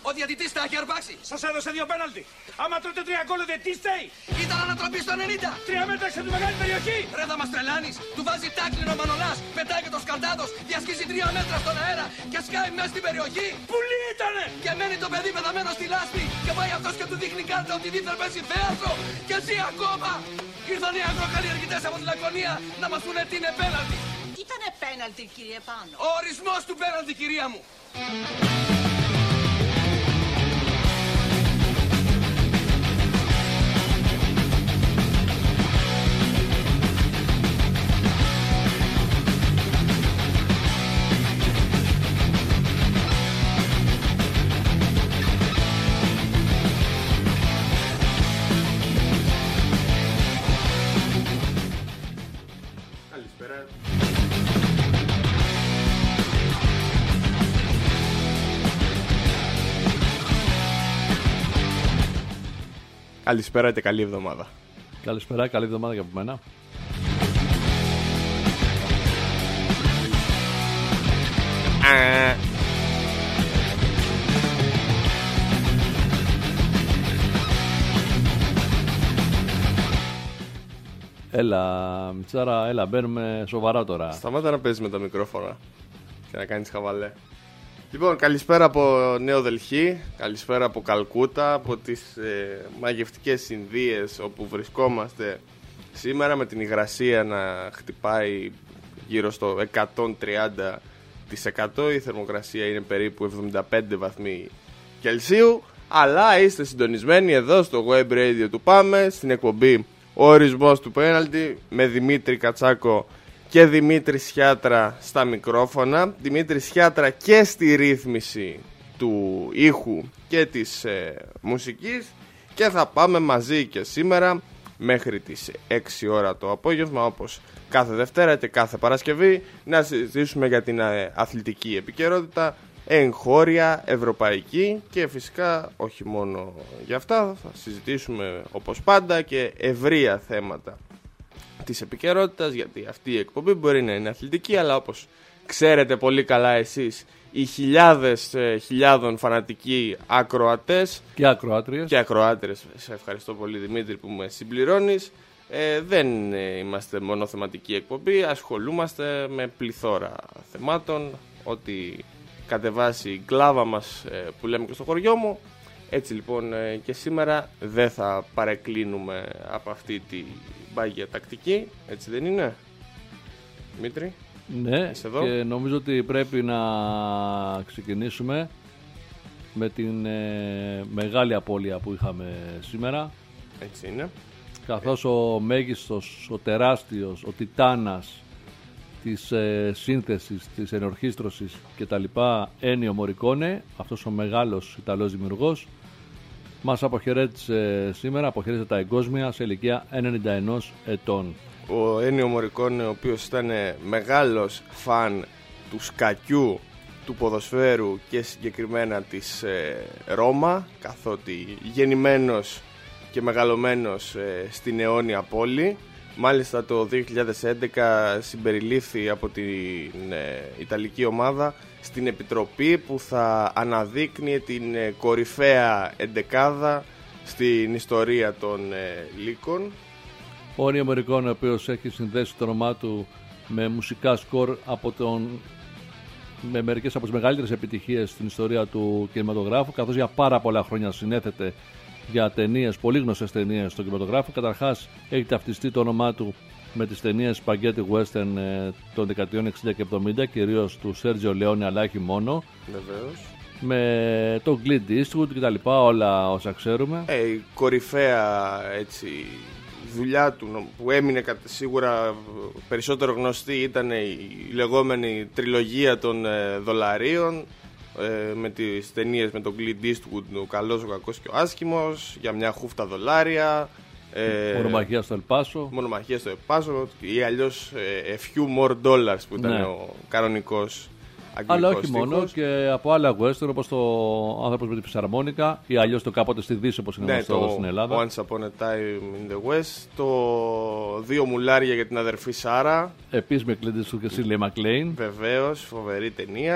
Ο διαιτητής τα έχει αρπάξει. Σας έδωσε 2 πέναλτι. Άμα τρώτε 3 γκολ, δεν τι στέει. Ήταν ανατροπή στο 90. 3 μέτρα σε τη μεγάλη περιοχή. Ρε θα μας τρελάνεις. Του βάζει τάκλινο Μανολάς. Πετάει και το Σκαλτάδος. Διασχίζει 3 μέτρα στον αέρα. Και σκάει μέσα στην περιοχή. Πουλί ήτανε. Και μένει το παιδί πεθαμένο στη λάσπη. Και πάει αυτός και του δείχνει κάρτα ότι δίθεν παίζει θέατρο. Και ζει ακόμα. Ήρθαν οι αγροκαλλιεργητές από τη Λακωνία να μας πούνε τι είναι πέναλτι. Ήτανε πέναλτι, κύριε Πάνο. Ο ορισμός του πέναλτι, κυρία μου. Καλησπέρα και καλή εβδομάδα. Καλησπέρα, καλή εβδομάδα για από μένα. Έλα, Μιτσάρα, έλα, μπαίνουμε σοβαρά τώρα. Σταμάτα να παίζεις με τα μικρόφωνα και να κάνεις χαβαλέ. Λοιπόν, καλησπέρα από Νέο Δελχή, καλησπέρα από Καλκούτα, από τις μαγευτικές Ινδίες όπου βρισκόμαστε σήμερα, με την υγρασία να χτυπάει γύρω στο 130%. Η θερμοκρασία είναι περίπου 75 βαθμοί Κελσίου, αλλά είστε συντονισμένοι εδώ στο web radio του Πάμε, στην εκπομπή Ο Ορισμός του Πέναλτι, με Δημήτρη Κατσάκο και Δημήτρη Σιάτρα στα μικρόφωνα. Δημήτρη Σιάτρα και στη ρύθμιση του ήχου και της μουσικής. Και θα πάμε μαζί και σήμερα μέχρι τις 6 ώρα το απόγευμα, όπως κάθε Δευτέρα και κάθε Παρασκευή, να συζητήσουμε για την αθλητική επικαιρότητα, εγχώρια, ευρωπαϊκή, και φυσικά όχι μόνο για αυτά, θα συζητήσουμε όπως πάντα και ευρεία θέματα της επικαιρότητας, γιατί αυτή η εκπομπή μπορεί να είναι αθλητική, αλλά όπως ξέρετε πολύ καλά εσείς, οι χιλιάδων φανατικοί ακροατές και ακροάτριες, σε ευχαριστώ πολύ Δημήτρη που με συμπληρώνεις, δεν είμαστε μόνο θεματική εκπομπή, ασχολούμαστε με πληθώρα θεμάτων, ότι κατεβάσει η κλάβα μας που λέμε και στο χωριό μου. Έτσι λοιπόν και σήμερα δεν θα παρεκκλίνουμε από αυτή τη μπάγια τακτική, έτσι δεν είναι, Δημήτρη? Ναι, και νομίζω ότι πρέπει να ξεκινήσουμε με την μεγάλη απώλεια που είχαμε σήμερα. Έτσι είναι. Καθώς ο μέγιστος, ο τεράστιος, ο τιτάνας της σύνθεσης, της ενορχήστρωσης και τα λοιπά, Ennio Morricone, αυτός ο μεγάλος Ιταλός δημιουργός, μας αποχαιρέτησε σήμερα, αποχαιρέτησε τα εγκόσμια σε ηλικία 91 ετών. Ο Ennio Morricone, ο οποίος ήταν μεγάλος φαν του σκακιού, του ποδοσφαίρου και συγκεκριμένα της Ρώμα, καθότι γεννημένος και μεγαλωμένος στην αιώνια πόλη. Μάλιστα το 2011 συμπεριλήφθη από την Ιταλική ομάδα στην επιτροπή που θα αναδείκνει την κορυφαία εντεκάδα στην ιστορία των λύκων. Ο Ennio Morricone, ο οποίος έχει συνδέσει το όνομά του με μουσικά σκορ με μερικές από τις μεγαλύτερες επιτυχίες στην ιστορία του κινηματογράφου, καθώς για πάρα πολλά χρόνια συνέθετε για ταινίες, πολύ γνωστές ταινίες στον κινηματογράφο. Καταρχάς έχει ταυτιστεί το όνομά του με τις ταινίες spaghetti western των δεκαετιών 60 και 70, κυρίως του Σέρτζιο Λεόνε, αλλά όχι μόνο. Βεβαίως. Με τον Clint Eastwood και τα λοιπά, όλα όσα ξέρουμε. Η κορυφαία δουλειά του που έμεινε σίγουρα περισσότερο γνωστή ήταν η λεγόμενη τριλογία των δολαρίων, με τις ταινίες με τον Clint Eastwood, ο καλός, ο κακός και ο άσχημος, για μια χούφτα δολάρια, Μονομαχία στο Ελπάσο. Μονομαχία στο Ελπάσο ή αλλιώς A Few More Dollars που ήταν, ναι, ο κανονικός αγγλικός. Αλλά όχι στίχος. μόνο, και από άλλα western, όπως το Άνθρωπος με τη Φυσαρμόνικα ή αλλιώς το Κάποτε στη Δύση, όπως είναι γνωστό εδώ στην Ελλάδα. Once Upon a Time in the West. Το Δύο Μουλάρια για την αδερφή Σάρα. Επίσης με Clint Eastwood και Shirley MacLaine. Βεβαίως, φοβερή ταινία.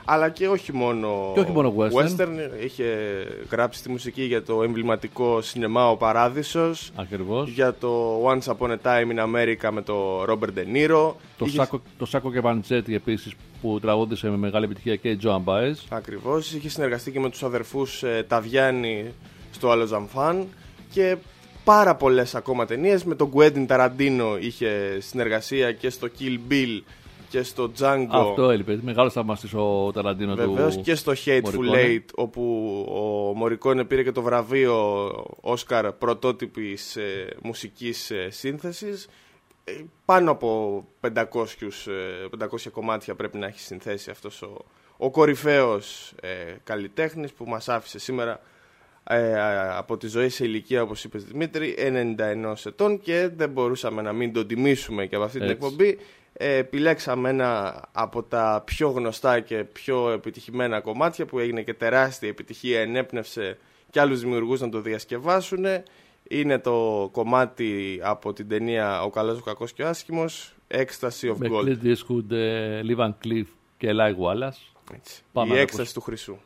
Αλλά και όχι μόνο, western. Είχε γράψει τη μουσική για το εμβληματικό σινεμά Ο Παράδεισος. Ακριβώς. Για το Once Upon a Time in America με το Robert De Niro. Το Σάκο και Βαντζέτη επίσης, που τραγούδισε με μεγάλη επιτυχία και η Joan Baez. Ακριβώς. Είχε συνεργαστεί και με τους αδερφούς Ταβιάννη στο Άλλο Ζαμφάν. Και πάρα πολλές ακόμα ταινίες. Με τον Quentin Tarantino είχε συνεργασία και στο Kill Bill και στο Django. Αυτό έλειπε. Μεγάλος θαυμαστής ο Ταραντίνο του. Βεβαίως, και στο Hateful Eight, όπου ο Μορικόνε πήρε και το βραβείο Όσκαρ πρωτότυπης μουσικής σύνθεσης. Πάνω από 500 κομμάτια πρέπει να έχει συνθέσει αυτός ο κορυφαίος καλλιτέχνης που μας άφησε σήμερα από τη ζωή σε ηλικία, όπως είπες Δημήτρη, 91 ετών, και δεν μπορούσαμε να μην τον τιμήσουμε και από αυτή την εκπομπή. Επιλέξαμε ένα από τα πιο γνωστά και πιο επιτυχημένα κομμάτια που έγινε και τεράστια επιτυχία, ενέπνευσε και άλλους δημιουργούς να το διασκευάσουν. Είναι το κομμάτι από την ταινία Ο Καλός, ο Κακός και ο Άσχημος, Ecstasy of Gold. Με Clint Eastwood, Lee Van Cleef και Eli Wallace. Η έκσταση του χρυσού.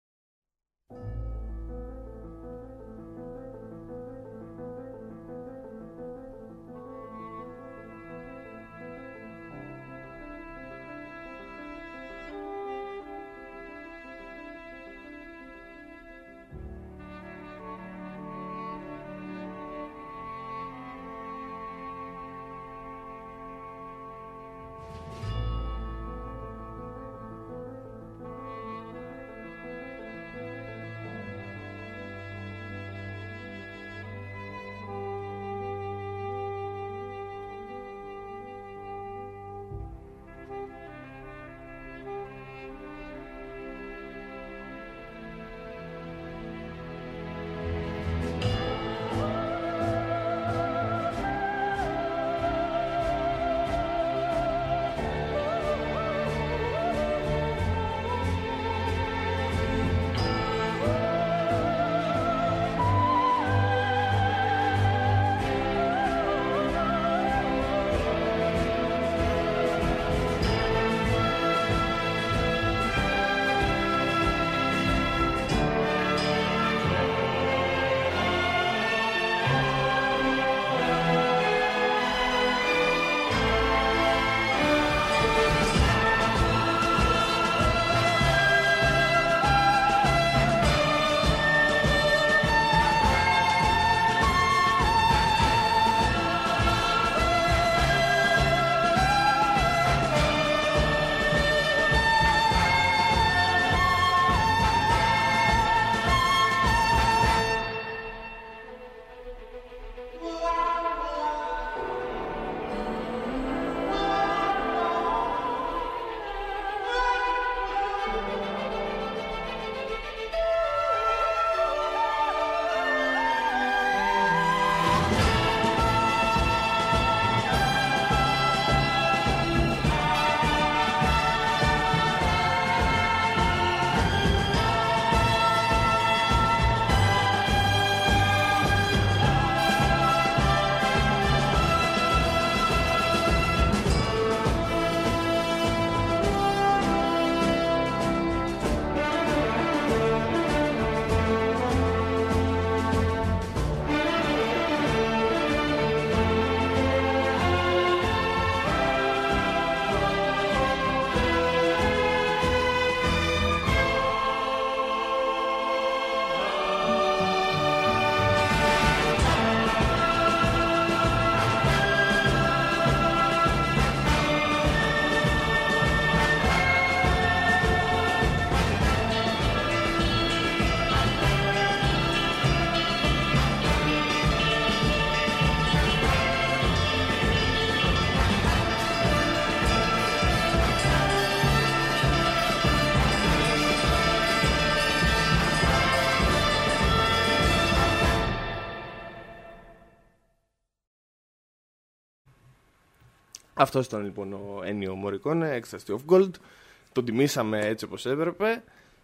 Αυτός ήταν λοιπόν ο Ennio Morricone, Ecstasy of Gold. Τον τιμήσαμε έτσι όπως έπρεπε,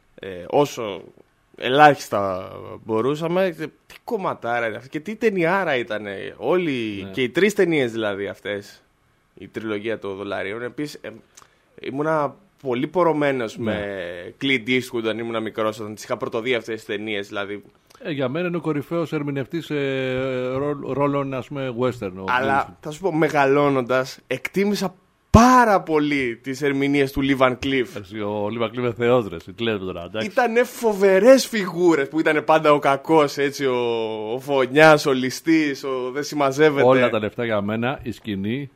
όσο ελάχιστα μπορούσαμε. Τι κομματάρα είναι αυτή και τι ταινιάρα ήταν όλοι, ναι. Και οι τρεις ταινίες δηλαδή αυτές, η τριλογία των δολαρίων. Επίσης ήμουνα πολύ πορωμένος με Clint Eastwood όταν ήμουν μικρός, όταν τις είχα πρωτοδεί αυτές τις ταινίες. Δηλαδή. Για μένα είναι ο κορυφαίος ερμηνευτής ρόλων, ας πούμε, western. Αλλά θα σου πω, μεγαλώνοντας, εκτίμησα πάρα πολύ τις ερμηνείες του Lee Van Cleef. Ο Lee Van Cleef είναι θεός, ρε. Ήτανε φοβερές φιγούρες που ήταν πάντα ο κακός, έτσι, ο φωνιάς, ο ληστής, ο δεν συμμαζεύεται. Όλα τα λεφτά για μένα, η σκηνή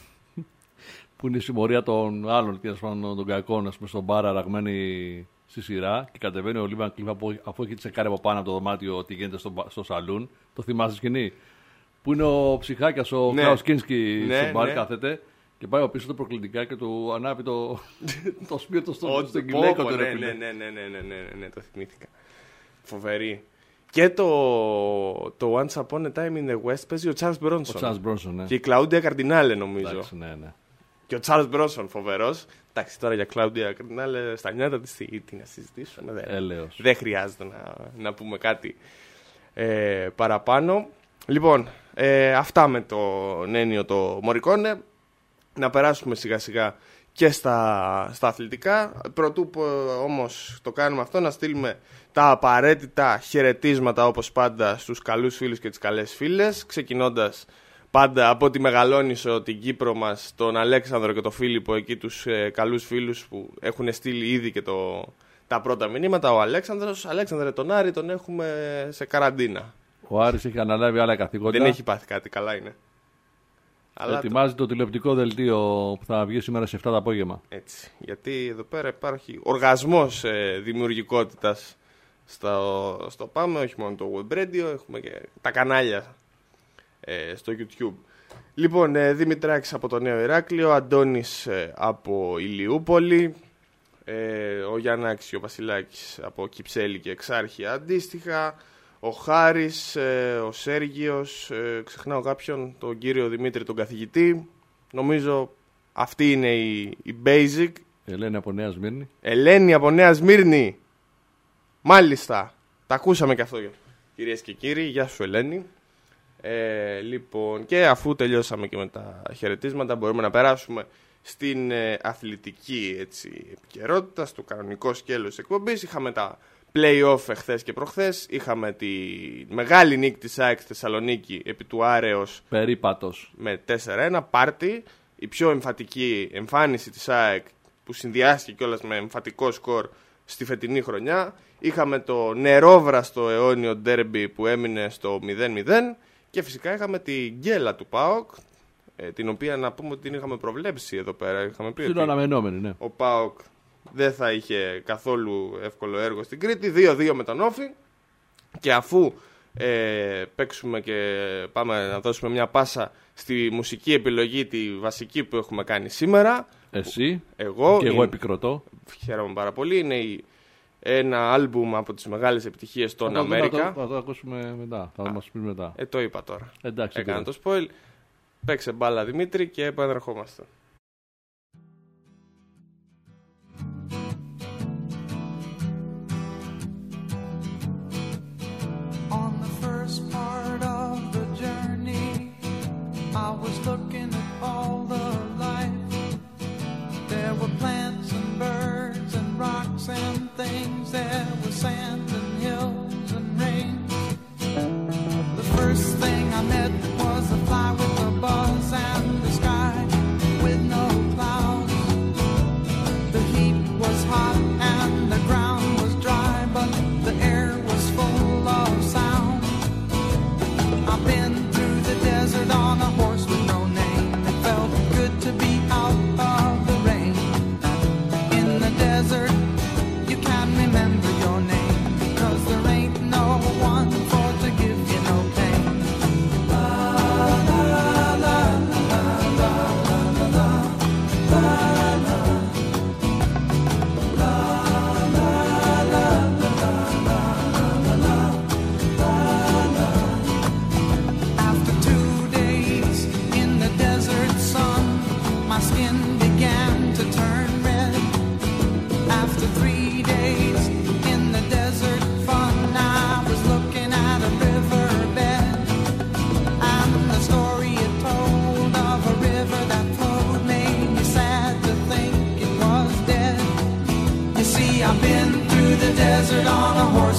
που είναι η συμμορία των άλλων, των κακών, ας πούμε, στον μπάρα ραγμένη στη σειρά και κατεβαίνει ο Lee Van Cleef αφού έχει τσεκάρει από πάνω από το δωμάτιο ότι γίνεται στο σαλούν. Το θυμάσαι σκηνή? Που είναι ο ψυχάκιας, ο Κλάους Κίνσκι στο μπαρ, κάθεται και πάει από πίσω το προκλητικά και του ανάβει το σπίτι στον γυναίκα του. Ναι, το θυμήθηκα. Φοβερή. Και το Once Upon a Time in the West παίζει ο Charles Bronson. Ναι. Και η Claudia Cardinale, νομίζω. Εντάξει, ναι. Και ο Charles Bronson, φοβερός. Εντάξει, τώρα για Claudia Cardinale στα νιάτα της τι να συζητήσουμε. Δεν χρειάζεται να πούμε κάτι παραπάνω. Λοιπόν, αυτά με τον Ένιο το Morricone. Να περάσουμε σιγά σιγά και στα αθλητικά. Πρωτού όμως το κάνουμε αυτό, να στείλουμε τα απαραίτητα χαιρετίσματα όπως πάντα στους καλούς φίλους και τις καλές φίλες, ξεκινώντας πάντα από τη Μεγαλόνισσο, την Κύπρο μας, τον Αλέξανδρο και τον Φίλιππο, εκεί τους καλούς φίλους που έχουν στείλει ήδη και τα πρώτα μηνύματα. Ο Αλέξανδρε, τον Άρη τον έχουμε σε καραντίνα. Ο Άρης έχει αναλάβει άλλα καθήκοντα. Δεν έχει πάθει κάτι, καλά είναι. Ετοιμάζει το τηλεοπτικό δελτίο που θα βγει σήμερα σε 7 το απόγευμα. Έτσι, γιατί εδώ πέρα υπάρχει οργασμός δημιουργικότητας στο Πάμε, όχι μόνο το Web Radio, έχουμε και τα κανάλια στο YouTube. Λοιπόν, Δημητράκης από το Νέο Ηράκλειο, Αντώνης από Ηλιούπολη, ο Γιαννάκης και ο Βασιλάκης από Κυψέλη και Εξάρχεια αντίστοιχα, ο Χάρης, ο Σέργιος, ξεχνάω κάποιον, τον κύριο Δημήτρη τον καθηγητή. Νομίζω αυτή είναι η basic. Ελένη από Νέα Σμύρνη. Ελένη από Νέα Σμύρνη. Μάλιστα, τα ακούσαμε και αυτό, κυρίες και κύριοι. Γεια σου Ελένη. Λοιπόν, και αφού τελειώσαμε και με τα χαιρετίσματα, μπορούμε να περάσουμε στην αθλητική επικαιρότητα, στο κανονικό σκέλος της εκπομπής. Είχαμε τα play-off εχθές και προχθές. Είχαμε τη μεγάλη νίκη της ΑΕΚ στη Θεσσαλονίκη επί του Άρεος περίπατος με 4-1 πάρτι. Η πιο εμφατική εμφάνιση της ΑΕΚ που συνδυάστηκε κιόλας με εμφατικό σκορ στη φετινή χρονιά. Είχαμε το νερόβραστο αιώνιο ντέρμπι που έμεινε στο 0-0. Και φυσικά είχαμε την γκέλα του ΠΑΟΚ, την οποία να πούμε ότι την είχαμε προβλέψει εδώ πέρα. Είχαμε πει ότι αναμενόμενη, ναι. Ο ΠΑΟΚ δεν θα είχε καθόλου εύκολο έργο στην Κρήτη. 2-2 με τον Όφη. Και αφού παίξουμε και πάμε να δώσουμε μια πάσα στη μουσική επιλογή, τη βασική που έχουμε κάνει σήμερα. Εσύ εγώ, και εγώ επικροτώ. Χαίρομαι πάρα πολύ. Είναι ένα άλμπουμ από τις μεγάλες επιτυχίες των Αμέρικα. Θα το ακούσουμε μετά. Θα μας πει μετά. Το είπα τώρα. Εντάξει, έκανα το spoil. Παίξε μπάλα Δημήτρη και επανερχόμαστε. On the first part of the journey, I was looking at all the life. There were plants and birds and rocks and things. There was sand and hills and rain. The first thing I met was a fly with a buzz and the sky with no clouds. The heat was hot and the ground was dry, but the air was full of sound. I've been through the desert on a horse with no name. It felt good to be out of the rain. In the desert, you can't remember your name, 'cause there ain't no one for to give you no pain. La la la la la la la la la la. La la la la la la la la.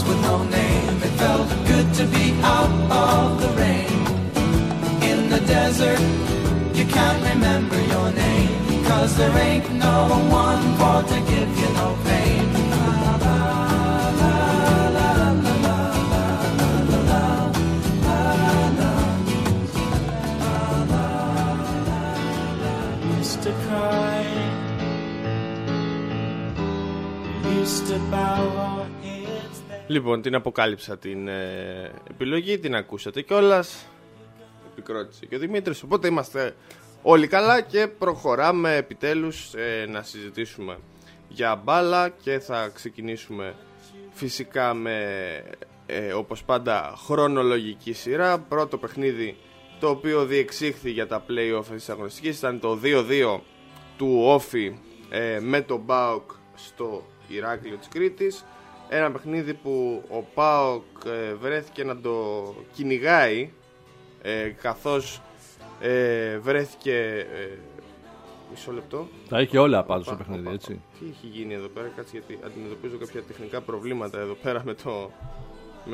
with no name. It felt good to be out of the rain. In the desert, you can't remember your name, 'cause there ain't no one for to give you no pain. Used to cry, used to bow our heads there. Λοιπόν, την αποκάλυψα την επιλογή, την ακούσατε κιόλας. Επικρότησε και ο Δημήτρης, οπότε είμαστε όλοι καλά και προχωράμε επιτέλους να συζητήσουμε για μπάλα και θα ξεκινήσουμε φυσικά με όπως πάντα χρονολογική σειρά. Πρώτο παιχνίδι το οποίο διεξήχθη για τα play-off της αγωνιστικής ήταν το 2-2 του Όφη με τον ΠΑΟΚ στο Ηράκλειο της Κρήτης. Ένα παιχνίδι που ο ΠΑΟΚ βρέθηκε να το κυνηγάει καθώς βρέθηκε μισό λεπτό. Τα είχε όλα πάντως το παιχνίδι, έτσι. Τι έχει γίνει εδώ πέρα, κάτσε, γιατί αντιμετωπίζω κάποια τεχνικά προβλήματα εδώ πέρα με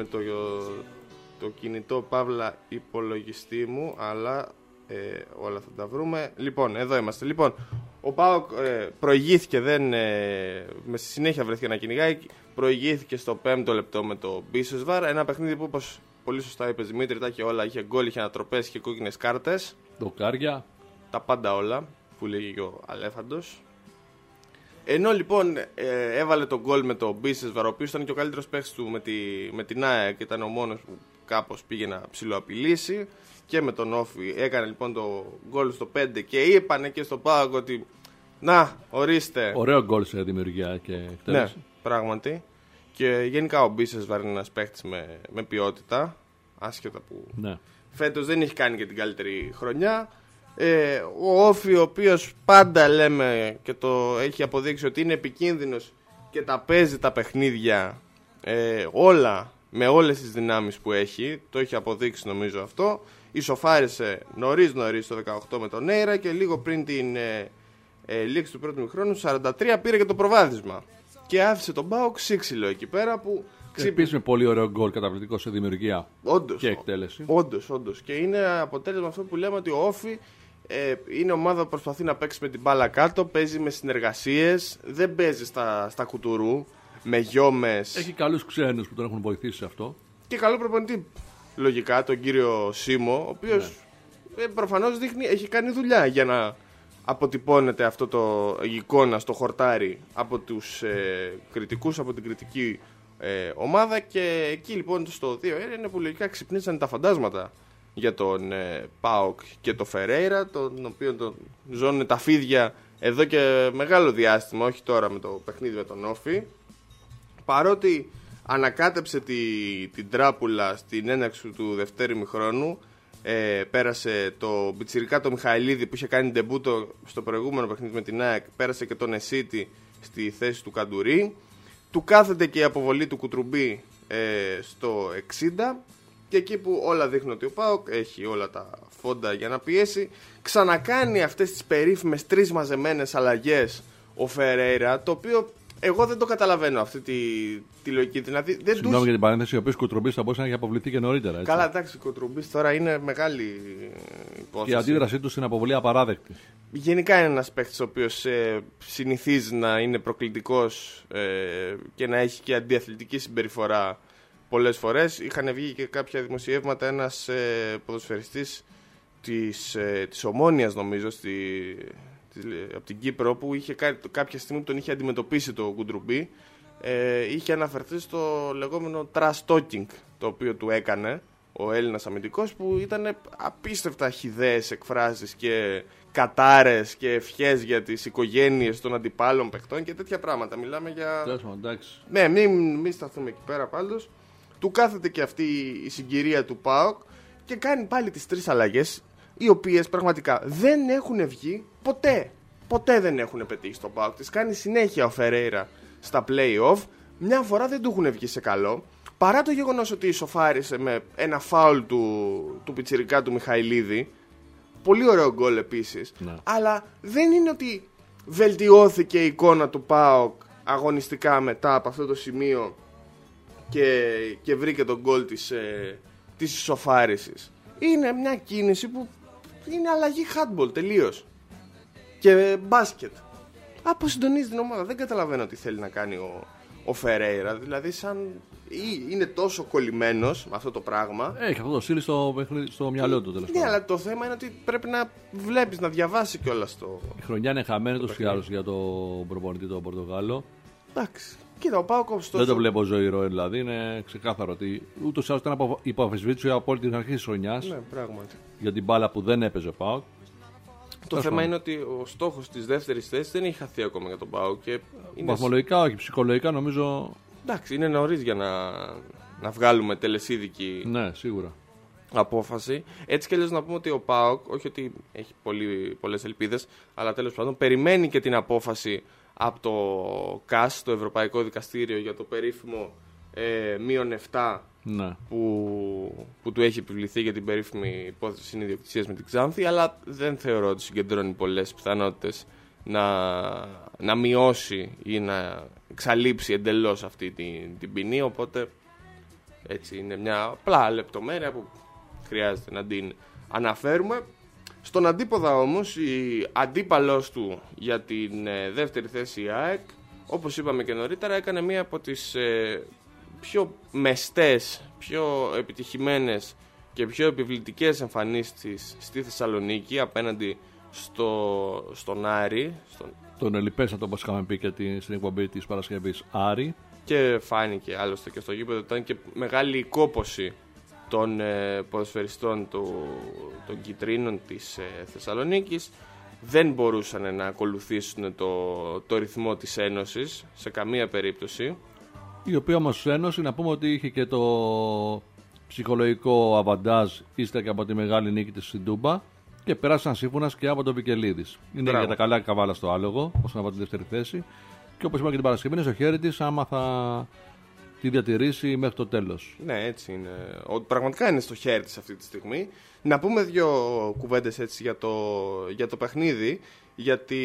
το κινητό παύλα υπολογιστή μου, αλλά όλα θα τα βρούμε. Λοιπόν, εδώ είμαστε. Λοιπόν, ο ΠΑΟΚ προηγήθηκε, με στη συνέχεια βρέθηκε να κυνηγάει. Προηγήθηκε στο 5ο λεπτό με το Μπίσεσβαρ. Ένα παιχνίδι που, όπως πολύ σωστά είπε Δημήτρη, τα είχε όλα. Είχε γκολ, είχε ανατροπές, είχε κόκκινες κάρτες. Δοκάρια. Τα πάντα όλα, που λέγει και ο Αλέφαντος. Ενώ λοιπόν έβαλε τον γκολ με το Μπίσεσβαρ, ο οποίος ήταν και ο καλύτερος παίκτης του με την ΑΕΚ και ήταν ο μόνος που κάπως πήγε να ψιλοαπειλήσει. Και με τον Όφη έκανε λοιπόν το γκολ στο 5 και είπανε και στο ΠΑΟΚ ότι να, ορίστε. Ωραίο γκολ σε δημιουργία και εκτέλεση. Ναι, πράγματι. Και γενικά ο Μπίσεσβαρ είναι ένας παίκτης με ποιότητα, άσχετα που ναι. Φέτος δεν έχει κάνει και την καλύτερη χρονιά. Ο Όφη, ο οποίος πάντα λέμε και το έχει αποδείξει ότι είναι επικίνδυνος και τα παίζει τα παιχνίδια όλα με όλες τις δυνάμεις που έχει, το έχει αποδείξει νομίζω αυτό. Ισοφάρισε νωρίς το 18 με τον Έιρα και λίγο πριν την λήξη του πρώτου μηχρόνου 43 πήρε και το προβάδισμα και άφησε τον ΠΑΟΚ σύξυλο εκεί πέρα που επίσης με πολύ ωραίο γκολ, καταπληκτικό σε δημιουργία. Όντως, και εκτέλεση. Όντως. Και είναι αποτέλεσμα αυτό που λέμε ότι ο Όφη είναι ομάδα που προσπαθεί να παίξει με την μπάλα κάτω, παίζει με συνεργασίες, δεν παίζει στα κουτουρού, με γιόμες. Έχει καλούς ξένους που τον έχουν βοηθήσει σε αυτό. Και καλό προπονητή, λογικά, τον κύριο Σίμο, ο οποίος προφανώς έχει κάνει δουλειά για να αποτυπώνεται αυτό το εικόνα στο χορτάρι από τους κριτικούς, από την κριτική ομάδα. Και εκεί λοιπόν στο 2 είναι που λογικά ξυπνήσαν τα φαντάσματα για τον ΠΑΟΚ και το Φερέιρα, τον οποίο τον ζώνουν τα φίδια εδώ και μεγάλο διάστημα, όχι τώρα με το παιχνίδι με τον Όφη. Παρότι ανακάτεψε την τράπουλα στην έναρξη του δευτέρου ημιχρόνου, πέρασε το πιτσιρικά το Μιχαηλίδη που είχε κάνει ντεμπούτο στο προηγούμενο παιχνίδι με την ΑΕΚ, πέρασε και τον Εσίτη στη θέση του Καντουρί. Του κάθεται και η αποβολή του Κουτρουμπή στο 60 και εκεί που όλα δείχνουν ότι ο ΠΑΟΚ έχει όλα τα φόντα για να πιέσει, ξανακάνει αυτές τις περίφημες 3 μαζεμένες αλλαγές ο Φερέιρα, το οποίο εγώ δεν το καταλαβαίνω αυτή τη λογική. Δηλαδή, συγγνώμη για την παρένθεση, ο οποίος Κουτρουμπής θα μπορούσε να έχει αποβληθεί και νωρίτερα. Έτσι. Καλά, εντάξει, ο Κουτρουμπής τώρα είναι μεγάλη υπόθεση. Και η αντίδρασή του στην αποβολή απαράδεκτη. Γενικά είναι ένας παίκτης ο οποίος συνηθίζει να είναι προκλητικός και να έχει και αντιαθλητική συμπεριφορά πολλές φορές. Είχαν βγει και κάποια δημοσιεύματα, ένας ποδοσφαιριστής της Ομόνοιας νομίζω από την Κύπρο, που είχε κάποια στιγμή που τον είχε αντιμετωπίσει το Κουντρουμπί, είχε αναφερθεί στο λεγόμενο trash talking το οποίο του έκανε ο Έλληνας αμυντικός, που ήταν απίστευτα χυδαίες εκφράσεις και κατάρες και ευχές για τις οικογένειες των αντιπάλων παιχτών και τέτοια πράγματα. Μιλάμε για... Ναι, μην σταθούμε εκεί πέρα πάντως. Του κάθεται και αυτή η συγκυρία του ΠΑΟΚ και κάνει πάλι τις 3 αλλαγές, οι οποίες πραγματικά δεν έχουν βγει ποτέ. Ποτέ δεν έχουν πετύχει στο ΠΑΟΚ. Τις κάνει συνέχεια ο Φερέιρα στα play-off. Μια φορά δεν του έχουν βγει σε καλό, παρά το γεγονός ότι ισοφάρισε με ένα φάουλ του πιτσιρικά του Μιχαηλίδη. Πολύ ωραίο γκολ επίσης. Ναι. Αλλά δεν είναι ότι βελτιώθηκε η εικόνα του ΠΑΟΚ αγωνιστικά μετά από αυτό το σημείο και βρήκε τον γκολ της ισοφάρισης. Είναι μια κίνηση που είναι αλλαγή handball τελείως. Και μπάσκετ. Αποσυντονίζει την ομάδα. Δεν καταλαβαίνω τι θέλει να κάνει ο Φερέιρα. Δηλαδή είναι τόσο κολλημένος με αυτό το πράγμα. Έχει αυτό το στυλ στο μυαλό του τέλος πάντων. Ναι, αλλά το θέμα είναι ότι πρέπει να βλέπεις, να διαβάσει κιόλας το. Η χρονιά είναι χαμένη τους ή άλλους για τον προπονητή τον Πορτογάλο. Εντάξει. Κοίτα, ο ΠΑΟΚ ωστόσο. Δεν το βλέπω ζωηρό, δηλαδή είναι ξεκάθαρο ότι ούτως ή άλλως ήταν υποαμφισβήτηση από όλη την αρχή της χρονιάς. Ναι, πράγματι. Για την μπάλα που δεν έπαιζε ο ΠΑΟΚ. Το θέμα είναι ότι ο στόχος της δεύτερης θέσης δεν έχει χαθεί ακόμα για τον ΠΑΟΚ. Βαθμολογικά, όχι, ψυχολογικά νομίζω. Εντάξει, είναι νωρίς για να βγάλουμε τελεσίδικη. Ναι, σίγουρα. Απόφαση. Έτσι κι αλλιώς να πούμε ότι ο ΠΑΟΚ, όχι ότι έχει πολλές ελπίδες, αλλά τέλος πάντων περιμένει και την απόφαση από το ΚΑΣ, το Ευρωπαϊκό Δικαστήριο, για το περίφημο -7 ναι. που του έχει επιβληθεί για την περίφημη υπόθεση συνειδιοκτησίας με την Ξάνθη, αλλά δεν θεωρώ ότι συγκεντρώνει πολλές πιθανότητες να μειώσει ή να εξαλείψει εντελώς αυτή την ποινή, οπότε έτσι είναι μια απλά λεπτομέρεια που χρειάζεται να την αναφέρουμε. Στον αντίποδα όμως, η αντίπαλός του για την δεύτερη θέση, η ΑΕΚ, όπως είπαμε και νωρίτερα, έκανε μία από τις πιο μεστές, πιο επιτυχημένες και πιο επιβλητικές εμφανίσεις στη Θεσσαλονίκη απέναντι στον Άρη. Τον ελιπέστατο, όπως είχαμε πει και στην εκπομπή της Παρασκευής, Άρη. Και φάνηκε άλλωστε και στο γήπεδο, ήταν και μεγάλη κόπωση των ποδοσφαιριστών των κιτρίνων της Θεσσαλονίκης. Δεν μπορούσαν να ακολουθήσουν το ρυθμό της Ένωσης σε καμία περίπτωση. Η οποία όμως Ένωση, να πούμε ότι είχε και το ψυχολογικό αβαντάζ ύστερα και από τη μεγάλη νίκη της στην Τούμπα και περάσαν σύμφωνας και από τον Βικελίδης. Είναι για τα καλά καβάλα στο άλογο όσον αφορά τη δεύτερη θέση. Και όπως είπα και την Παρασκευή, είναι στο χέρι της άμα θα τη διατηρήσει μέχρι το τέλος. Ναι, έτσι είναι. Πραγματικά είναι στο χέρι της αυτή τη στιγμή. Να πούμε δύο κουβέντες έτσι για το παιχνίδι. Γιατί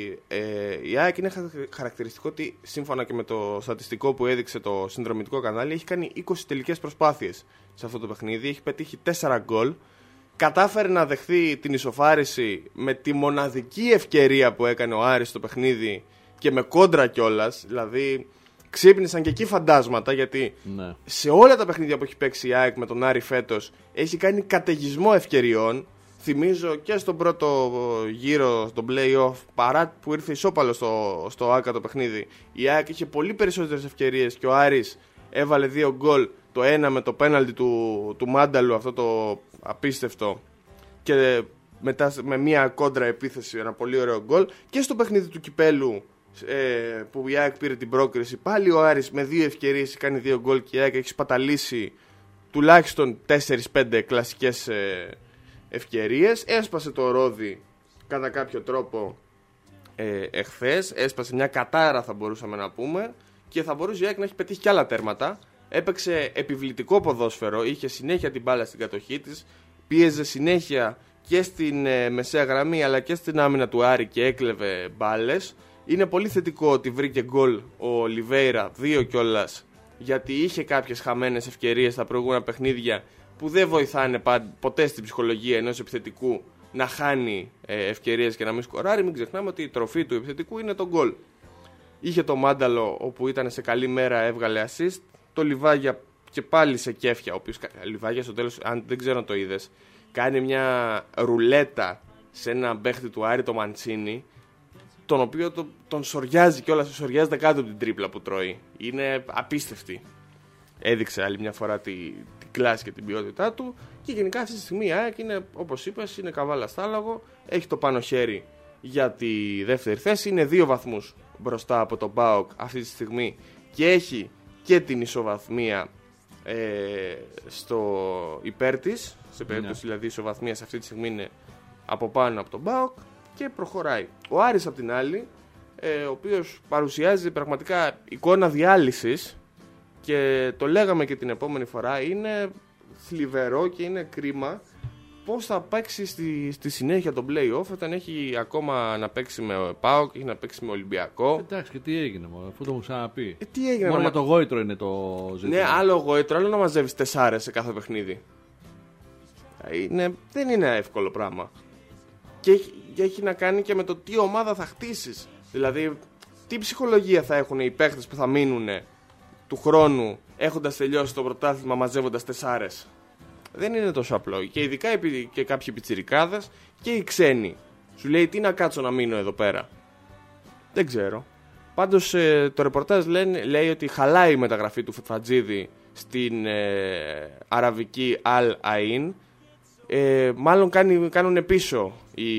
η ΑΕΚ είναι χαρακτηριστικό ότι σύμφωνα και με το στατιστικό που έδειξε το συνδρομητικό κανάλι, έχει κάνει 20 τελικές προσπάθειες σε αυτό το παιχνίδι. Έχει πετύχει 4 γκολ. Κατάφερε να δεχθεί την ισοφάριση με τη μοναδική ευκαιρία που έκανε ο Άρης στο παιχνίδι και με κόντρα κιόλας. Δηλαδή ξύπνησαν και εκεί φαντάσματα, γιατί ναι, σε όλα τα παιχνίδια που έχει παίξει η ΑΕΚ με τον Άρη φέτος έχει κάνει καταιγισμό ευκαιριών. Θυμίζω και στον πρώτο γύρο, στον play-off, παρά που ήρθε ισόπαλο στο ΆΚΑ το παιχνίδι, η ΑΕΚ είχε πολύ περισσότερες ευκαιρίες και ο Άρης έβαλε 2 γκολ. Το ένα με το πέναλτι του Μάνταλου, αυτό το απίστευτο, και μετά με μια κόντρα επίθεση, ένα πολύ ωραίο γκολ. Και στο παιχνίδι του Κυπέλου που η ΑΕΚ πήρε την πρόκριση, πάλι ο Άρης με 2 ευκαιρίες κάνει 2 γκολ και η ΑΕΚ έχει σπαταλήσει τουλάχιστον 4-5 κλασικές ευκαιρίες. Έσπασε το ρόδι κατά κάποιο τρόπο εχθές. Έσπασε μια κατάρα, θα μπορούσαμε να πούμε, και θα μπορούσε η ΑΕΚ να έχει πετύχει κι άλλα τέρματα. Έπαιξε επιβλητικό ποδόσφαιρο, είχε συνέχεια την μπάλα στην κατοχή της, πίεζε συνέχεια και στην μεσαία γραμμή αλλά και στην άμυνα του Άρη και έκλεβε μπάλες. Είναι πολύ θετικό ότι βρήκε γκολ ο Λιβέιρα, 2 κιόλας, γιατί είχε κάποιες χαμένες ευκαιρίες στα προηγούμενα παιχνίδια που δεν βοηθάνε ποτέ στην ψυχολογία ενός επιθετικού να χάνει ευκαιρίες και να μην σκοράρει. Μην ξεχνάμε ότι η τροφή του επιθετικού είναι το γκολ. Είχε το Μάνταλο, όπου ήταν σε καλή μέρα, έβγαλε assist. Το Λιβάγια και πάλι σε κέφια, ο οποίος Λιβάγια στο τέλος, αν δεν ξέρω αν το είδες, κάνει μια ρουλέτα σε ένα παίχτη του Άρη, το Μαντσίνι, τον οποίο τον σοριάζει κιόλας, σοριάζεται κάτω από την τρίπλα που τρώει. Είναι απίστευτη. Έδειξε άλλη μια φορά την κλάση και την ποιότητά του. Και γενικά αυτή τη στιγμή η ΑΕΚ είναι, όπως είπες, είναι καβάλα στάλαγο. Έχει το πάνω χέρι για τη δεύτερη θέση. Είναι 2 βαθμούς μπροστά από τον ΠΑΟΚ αυτή τη στιγμή και έχει και την ισοβαθμία στο υπέρ της. Σε περίπτωση δηλαδή ισοβαθμίας αυτή τη στιγμή είναι από πάνω από τον ΠΑΟΚ και προχωράει. Ο Άρης απ' την άλλη, ο οποίος παρουσιάζει πραγματικά εικόνα διάλυσης, και το λέγαμε και την επόμενη φορά, είναι θλιβερό και είναι κρίμα πώς θα παίξει στη συνέχεια τον play-off όταν έχει ακόμα να παίξει με ΠΑΟΚ, έχει να παίξει με Ολυμπιακό. Εντάξει, και τι έγινε, αφού το μου ξαναπεί. Τι έγινε, μόνο για το γόητρο είναι το ζήτημα. Ναι, άλλο γόητρο, άλλο να μαζεύεις 4 σε κάθε παιχνίδι. Δεν είναι εύκολο πράγμα. Και έχει να κάνει και με το τι ομάδα θα χτίσεις. Δηλαδή, τι ψυχολογία θα έχουν οι παίχτες που θα μείνουν του χρόνου έχοντας τελειώσει το πρωτάθλημα μαζεύοντας 4. Δεν είναι τόσο απλό. Και ειδικά και κάποιοι πιτσιρικάδες και οι ξένοι. Σου λέει τι να κάτσω να μείνω εδώ πέρα. Δεν ξέρω. Πάντως το ρεπορτάζ λέει ότι χαλάει η μεταγραφή του Φετφατζίδη στην αραβική Al Ain. Μάλλον κάνουν πίσω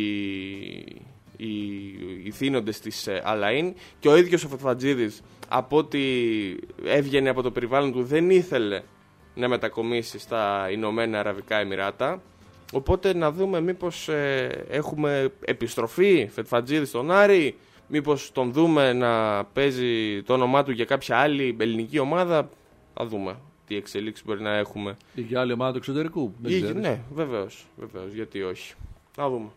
οι θύνοντες της Al Ain και ο ίδιος ο Φετφατζίδης, από ότι έβγαινε από το περιβάλλον του, δεν ήθελε να μετακομίσει στα Ηνωμένα Αραβικά Εμιράτα. Οπότε να δούμε μήπως έχουμε επιστροφή Φετφατζίδη στον Άρη, μήπως τον δούμε να παίζει το όνομά του για κάποια άλλη ελληνική ομάδα. Θα δούμε τι εξελίξεις μπορεί να έχουμε. Ή για άλλη ομάδα του εξωτερικού. Ναι, βεβαίως, γιατί όχι. Να δούμε.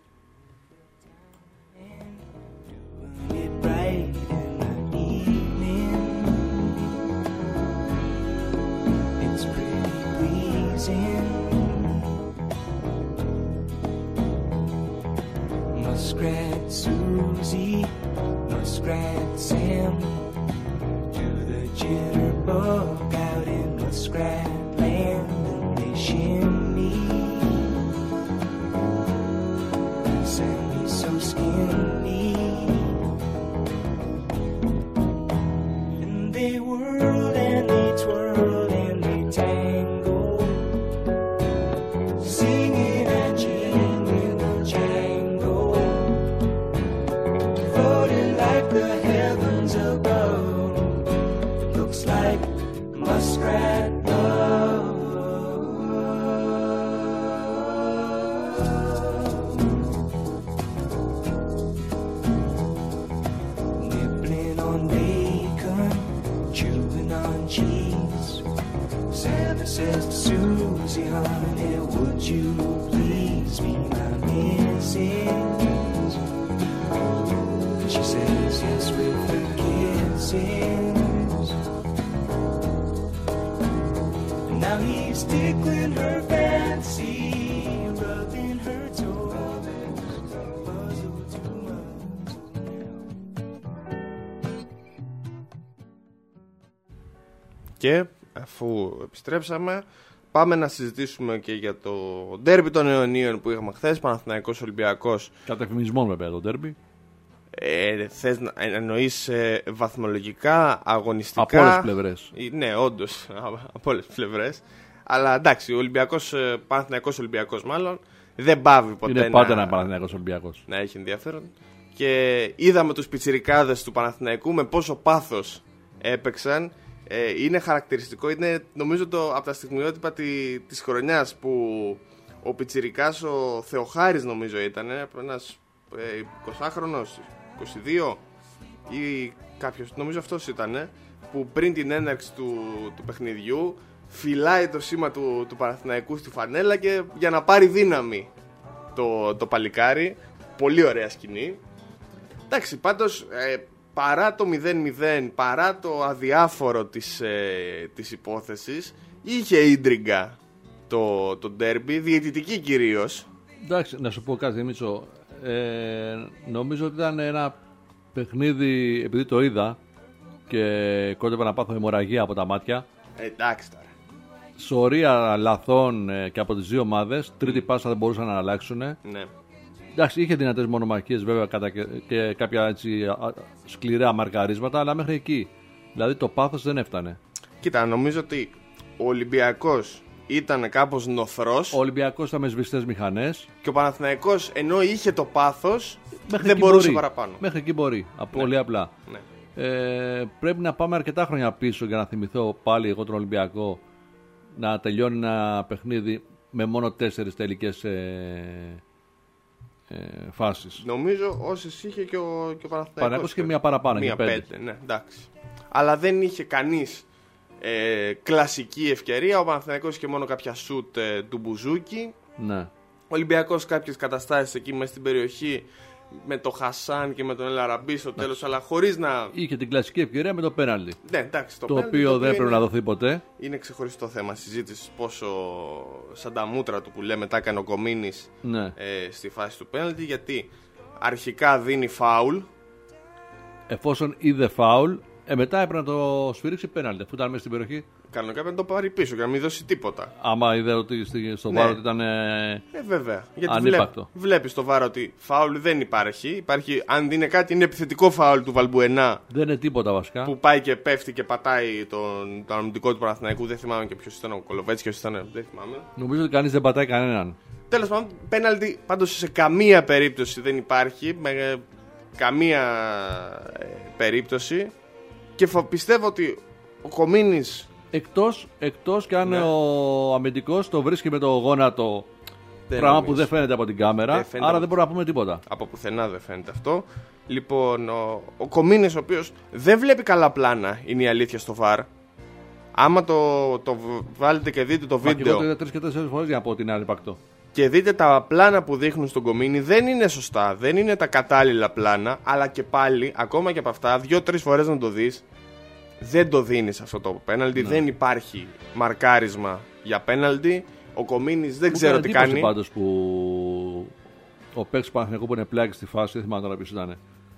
Muskrat Susie, Muskrat Sam, do the jitterbug out in Muskrat Land, and they shimmy. Sammy's so skinny, and they whirled and they twirled and they tangled, singing and jingling the jangle, floating like the heavens above. Looks like muskrat love. Nibbling on bacon, chewing on cheese. Santa says to Susie, honey, would you please be my missus? She says yes with her kisses. And now he's tickling her fancy, rubbing her toes, puzzle too much. Και αφού επιστρέψαμε, πάμε να συζητήσουμε και για το ντέρμπι των αιωνίων που είχαμε χθες, Παναθηναϊκός Ολυμπιακός. Καταφημισμόν βέβαια το ντέρμπι. Θες να εννοείς βαθμολογικά, αγωνιστικά? Από όλες τις πλευρές. Ναι, όντως, από όλες τις πλευρές. Αλλά εντάξει, ο Ολυμπιακός, Παναθηναϊκός Ολυμπιακός μάλλον, δεν πάβει ποτέ είναι πάντα ένα Παναθηναϊκός Ολυμπιακός να έχει ενδιαφέρον. Και είδαμε τους πιτσιρικάδες του Παναθηναϊκού με πόσο πάθος έπαιξαν. Είναι χαρακτηριστικό, είναι νομίζω από τα στιγμιότυπα της χρονιάς που ο πιτσιρικάς, ο Θεοχάρης νομίζω ήταν, ένας 20χρονος, 22 ή κάποιος, νομίζω αυτός ήταν, που πριν την έναρξη του παιχνιδιού φυλάει το σήμα του Παναθηναϊκού στη φανέλα και για να πάρει δύναμη το παλικάρι. Πολύ ωραία σκηνή. Εντάξει, πάντως παρά το 0-0, παρά το αδιάφορο της υπόθεσης, είχε ίντριγκα το ντέρμπι, διαιτητική κυρίως. Εντάξει, να σου πω κάτι, Μίτσο. Νομίζω ότι ήταν ένα παιχνίδι, επειδή το είδα και κόντευα να πάθω αιμορραγία από τα μάτια. Εντάξει τώρα. Σωρία λαθών και από τις δύο ομάδες. Τρίτη πάσα δεν μπορούσαν να αλλάξουν. Ναι. Εντάξει, είχε δυνατές μονομαχίες βέβαια και κάποια έτσι, σκληρά μαρκαρίσματα, αλλά μέχρι εκεί. Δηλαδή το πάθος δεν έφτανε. Κοίτα, νομίζω ότι ο Ολυμπιακός ήταν κάπως νοθρός. Ο Ολυμπιακός ήταν με σβηστές μηχανές. Και ο Παναθηναϊκός, ενώ είχε το πάθος, δεν μπορούσε παραπάνω. Μέχρι εκεί μπορεί. Πολύ απλά. Ναι. Πρέπει να πάμε αρκετά χρόνια πίσω για να θυμηθώ πάλι εγώ τον Ολυμπιακό να τελειώνει ένα παιχνίδι με μόνο 4 τελικές φάσεις. Νομίζω όσες είχε και ο Παναθηναϊκός. Και μία παραπάνω. Μία 5. Ναι, εντάξει. Αλλά δεν είχε κανείς κλασική ευκαιρία. Ο Παναθηναϊκός είχε μόνο κάποια σουτ του Μπουζούκι. Ναι. Ολυμπιακός κάποιες καταστάσεις εκεί μέσα στην περιοχή με το Χασάν και με τον Ελαραμπή στο τέλος, αλλά χωρίς να. Είχε την κλασική ευκαιρία με το πέναλτι. Ναι, εντάξει, Το οποίο δεν πρέπει να δοθεί ποτέ. Είναι ξεχωριστό θέμα συζήτηση πόσο σαν τα μούτρα του που λέμε τα έκανε ο Κομίνης Ναι. στη φάση του πέναλτι, γιατί αρχικά δίνει φάουλ. Εφόσον είδε φάουλ, μετά έπρεπε να το σφυρίξει πέναλτι. Αφού ήταν μέσα στην περιοχή, Κανονικά πρέπει να το πάρει πίσω και να μην δώσει τίποτα. άμα είδε ότι στο Ναι. βάρο ήταν. Βέβαια. Γιατί Ανύπαρκτο. βλέπει στο βάρο ότι φάουλ δεν υπάρχει. Αν είναι κάτι, είναι επιθετικό φάουλ του Βαλμπουενά Δεν είναι τίποτα βασικά. που πάει και πέφτει και πατάει τον αμυντικό του Παναθηναϊκού. Δεν θυμάμαι και ποιο ήταν, ο Κολοβέτσκι, ποιο ήταν. Δεν θυμάμαι. Νομίζω ότι κανείς δεν πατάει κανέναν. Τέλος πάντων, πέναλτι πάντως σε καμία περίπτωση δεν υπάρχει. Με καμία περίπτωση. Και πιστεύω ότι ο Κομίνης. Εκτός και αν Ναι. ο αμυντικός το βρίσκει με το γόνατο. Δεν Πράγμα νομίζω. που δεν φαίνεται από την κάμερα. Δεν φαίνεται. Άρα δεν μπορούμε να πούμε τίποτα. Από πουθενά δεν φαίνεται αυτό. Λοιπόν, ο Κομίνης, ο οποίος δεν βλέπει καλά πλάνα, είναι η αλήθεια στο VAR. Άμα το βάλετε και δείτε το Μα και εγώ βίντεο το είδα 3 και 4 φορές για να πω ότι είναι ανυπαρκτό. και δείτε τα πλάνα που δείχνουν στον Κομίνη, δεν είναι σωστά, δεν είναι τα κατάλληλα πλάνα, αλλά και πάλι, ακόμα και από αυτά, 2-3 φορές να το δεις, δεν το δίνεις αυτό το πέναλτι, δεν υπάρχει μαρκάρισμα για πέναλτι. Ο Κομίνης δεν ξέρω τι κάνει. Πάντως που ο παίκτης του Παναθηναϊκού που είναι πλάκι στη φάση, δεν θυμάμαι τώρα ποιος ήταν.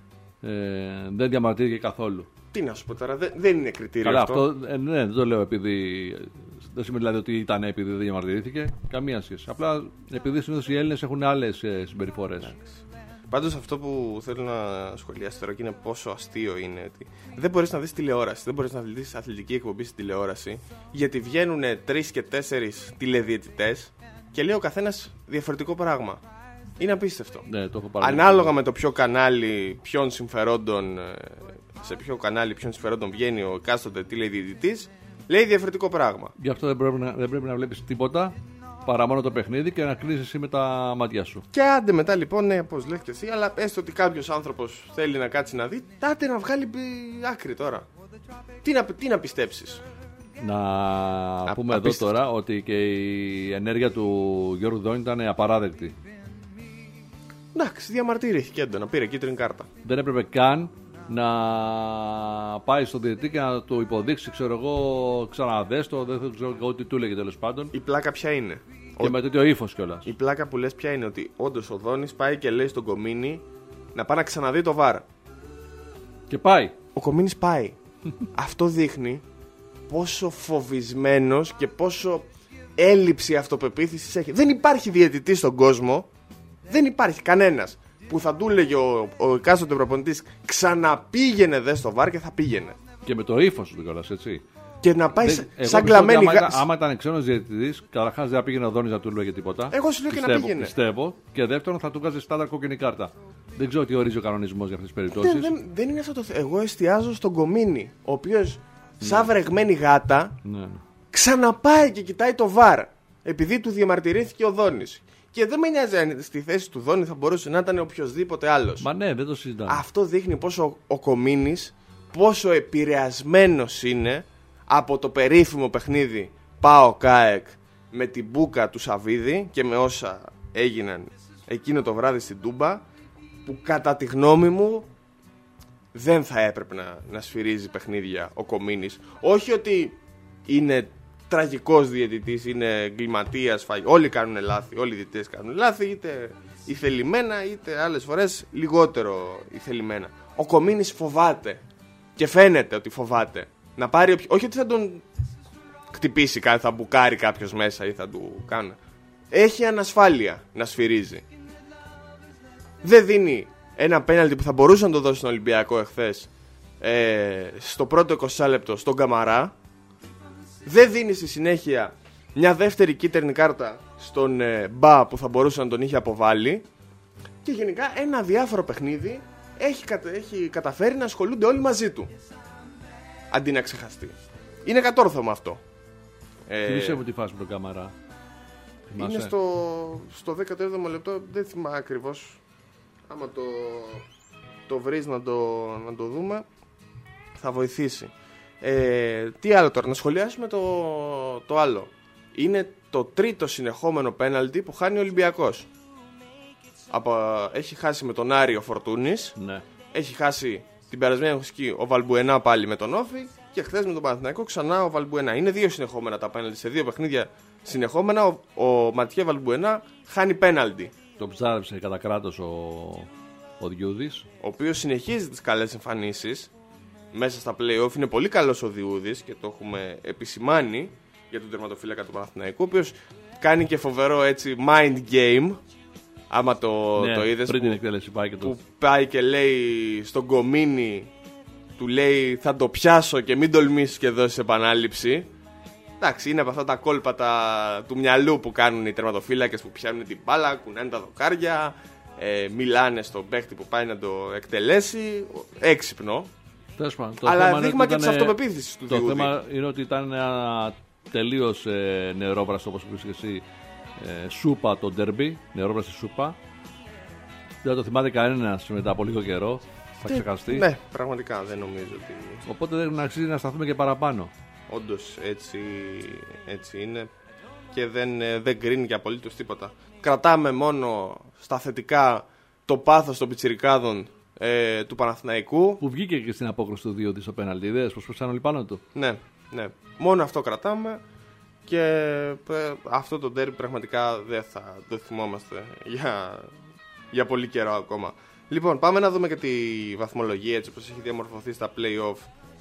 Δεν διαμαρτύρηκε καθόλου. Τι να σου πω τώρα, δεν είναι κριτήριο Καλά, αυτό. ναι, δεν το λέω επειδή. Δεν σημαίνει δηλαδή ότι ήταν επειδή δεν διαμαρτυρήθηκε. Καμία σχέση. Απλά επειδή συνήθως οι Έλληνες έχουν άλλες συμπεριφορές. Πάντως αυτό που θέλω να σχολιάσω τώρα και είναι πόσο αστείο είναι ότι δεν μπορείς να δεις τηλεόραση, δεν μπορείς να δεις αθλητική εκπομπή στην τηλεόραση, γιατί βγαίνουν 3 και 4 τηλεδιαιτητές και λέει ο καθένας διαφορετικό πράγμα. Είναι απίστευτο. Ναι, το έχω παραδείξει. Ανάλογα με το ποιο κανάλι, ποιον συμφερόντων, σε ποιο κανάλι ποιον συμφερόντων βγαίνει ο εκάστοτε τηλεδιαιτητής, λέει διαφορετικό πράγμα. Γι' αυτό δεν πρέπει να βλέπεις τίποτα παρά μόνο το παιχνίδι και να κλείσεις εσύ με τα μάτια σου. Και άντε μετά λοιπόν, ναι, όπως λες και εσύ, αλλά έστω ότι κάποιος άνθρωπος θέλει να κάτσει να δει, τάτε να βγάλει άκρη τώρα. Τι να πιστέψεις. Να πούμε εδώ απίστευτο. τώρα ότι και η ενέργεια του Γιώργου Δόνη ήταν απαράδεκτη. Εντάξει, διαμαρτυρήθηκε έντονα, πήρε κίτρινη κάρτα. Δεν έπρεπε καν να πάει στον διαιτητή και να του υποδείξει, ξέρω εγώ, ξαναδέστο, δεν ξέρω εγώ τι του έλεγε τέλος πάντων. Η πλάκα ποια είναι. Και με τέτοιο ύφος κιόλας. Η πλάκα που λες ποια είναι, ότι όντως ο Δόνης πάει και λέει στον Κομίνη να πάει να ξαναδεί το βαρ. Και πάει. Ο Κομίνης πάει. Αυτό δείχνει πόσο φοβισμένος και πόσο έλλειψη αυτοπεποίθησης έχει. Δεν υπάρχει διαιτητής στον κόσμο, δεν υπάρχει κανένας που θα του έλεγε ο εκάστοτε προπονητής ξαναπήγαινε δε στο βαρ και θα πήγαινε. Και με το ύφος του κιόλας, έτσι. Και να πάει Εγώ σαν πιστεύω ότι κλαμμένη άμα ήταν ξένος διαιτητής, καταρχάς δεν θα πήγαινε ο Δόνης να του λέγε τίποτα. Εγώ σου λέω και να πήγαινε. Πιστεύω. Και δεύτερον, θα του βγάζει στάνταρ κόκκινη κάρτα. Δεν ξέρω τι ορίζει ο κανονισμός για αυτές τις περιπτώσεις. Δεν είναι αυτό το θέμα. Εγώ εστιάζω στον Κομίνη, ο οποίος σαν βρεγμένη γάτα Ναι. ξαναπάει και κοιτάει το βαρ. Επειδή του διαμαρτυρήθηκε ο Δόνης. Και δεν με νοιάζει αν στη θέση του Δόνη θα μπορούσε να ήταν οποιοδήποτε άλλος. Μα ναι, δεν το συζητάμε. Αυτό δείχνει πόσο ο Κομίνης, πόσο επηρεασμένος είναι από το περίφημο παιχνίδι ΠΑΟΚ ΑΕΚ με την μπούκα του Σαββίδη και με όσα έγιναν εκείνο το βράδυ στην Τούμπα, που κατά τη γνώμη μου δεν θα έπρεπε να σφυρίζει παιχνίδια ο Κομίνης. Όχι ότι είναι τραγικός διαιτητής, είναι εγκληματίας, όλοι κάνουν λάθη, όλοι οι διαιτητές κάνουν λάθη, είτε ηθελημένα είτε άλλες φορές λιγότερο ηθελημένα. Ο Κομίνης φοβάται και φαίνεται ότι φοβάται να πάρει, όχι ότι θα τον χτυπήσει κάτι, θα μπουκάρει κάποιος μέσα ή θα του κάνει. Έχει ανασφάλεια να σφυρίζει. Δεν δίνει ένα πέναλτι που θα μπορούσε να το δώσει στον Ολυμπιακό εχθές στο πρώτο 20 λεπτό στον Καμαρά. Δεν δίνει στη συνέχεια μια δεύτερη κίτρινη κάρτα στον Μπα που θα μπορούσε να τον είχε αποβάλει. Και γενικά ένα διάφορο παιχνίδι έχει καταφέρει να ασχολούνται όλοι μαζί του, αντί να ξεχαστεί. Είναι κατόρθωμα αυτό. Θυμήσέ μου τη φάση με τον Καμαρά. Είναι στο 17ο λεπτό, δεν θυμάμαι ακριβώς. Άμα το βρεις να το δούμε, θα βοηθήσει. Τι άλλο τώρα, να σχολιάσουμε το άλλο. Είναι το τρίτο συνεχόμενο πέναλτι που χάνει ο Ολυμπιακός. Έχει χάσει με τον Άρη ο Φορτούνης, Ναι. έχει χάσει την περασμένη αγωνιστική ο Βαλμπουενά πάλι με τον Όφη και χθες με τον Παναθηναϊκό ξανά ο Βαλμπουενά. Είναι 2 συνεχόμενα τα πέναλτι, σε 2 παιχνίδια συνεχόμενα ο Ματιέ Βαλμπουενά χάνει πέναλτι. Το ψάρεψε κατά κράτος ο Διούδης. Ο οποίος συνεχίζει τις καλές εμφανίσεις μέσα στα play-off. Είναι πολύ καλός ο Διούδης και το έχουμε επισημάνει για τον τερματοφύλακα του Παναθηναϊκού, ο οποίος κάνει και φοβερό έτσι mind game. Άμα το είδες, πριν την εκτέλεση πάει και που πάει και λέει στον Κομίνη, του λέει θα το πιάσω και μην τολμήσεις και δώσεις επανάληψη. Εντάξει, είναι από αυτά τα κόλπα του μυαλού που κάνουν οι τερματοφύλακες, που πιάνουν την μπάλα, κουνάνε τα δοκάρια, μιλάνε στον παίχτη που πάει να το εκτελέσει. Έξυπνο. Αλλά δείγμα και της αυτοπεποίθησης του Διούδη. Το θέμα είναι ότι ήταν ένα τελείως νερόβραστο, όπως είπες και εσύ, σούπα το ντέρμπι, νερόβραστη σούπα. Δεν το θυμάται κανένας μετά από λίγο καιρό. Θα ξεχαστεί. Ναι, πραγματικά δεν νομίζω ότι. Οπότε δεν αξίζει να σταθούμε και παραπάνω. Όντως έτσι είναι. Και δεν κρίνει και απολύτως τίποτα. Κρατάμε μόνο στα θετικά το πάθος των πιτσιρικάδων του Παναθηναϊκού. Που βγήκε και στην απόκριση του Διούδη στο πέναλτι. Είδες πως πέσανε όλοι πάνω του. Ναι. Μόνο αυτό κρατάμε. Και αυτό το ντέρμπι πραγματικά δεν θα το θυμόμαστε για πολύ καιρό ακόμα. Λοιπόν, πάμε να δούμε και τη βαθμολογία έτσι όπως έχει διαμορφωθεί στα play-off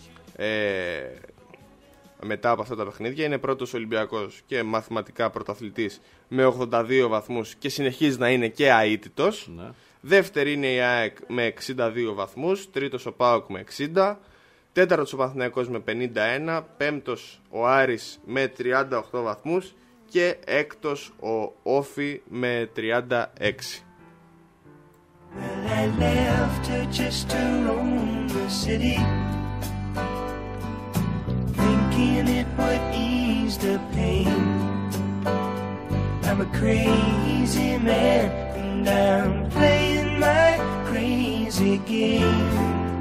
μετά από αυτά τα παιχνίδια. Είναι πρώτος ο Ολυμπιακός και μαθηματικά πρωταθλητής με 82 βαθμούς και συνεχίζει να είναι και αίτητος. Ναι. Δεύτερη είναι η ΑΕΚ με 62 βαθμούς, τρίτος ο ΠΑΟΚ με 60, τέταρτος ο Παναθηναϊκός με 51, πέμπτος ο Άρης με 38 βαθμούς και έκτος ο Όφη με 36. Well, I left her just to roam the city, thinking it would ease the pain. I'm a crazy man and I'm playing my crazy game.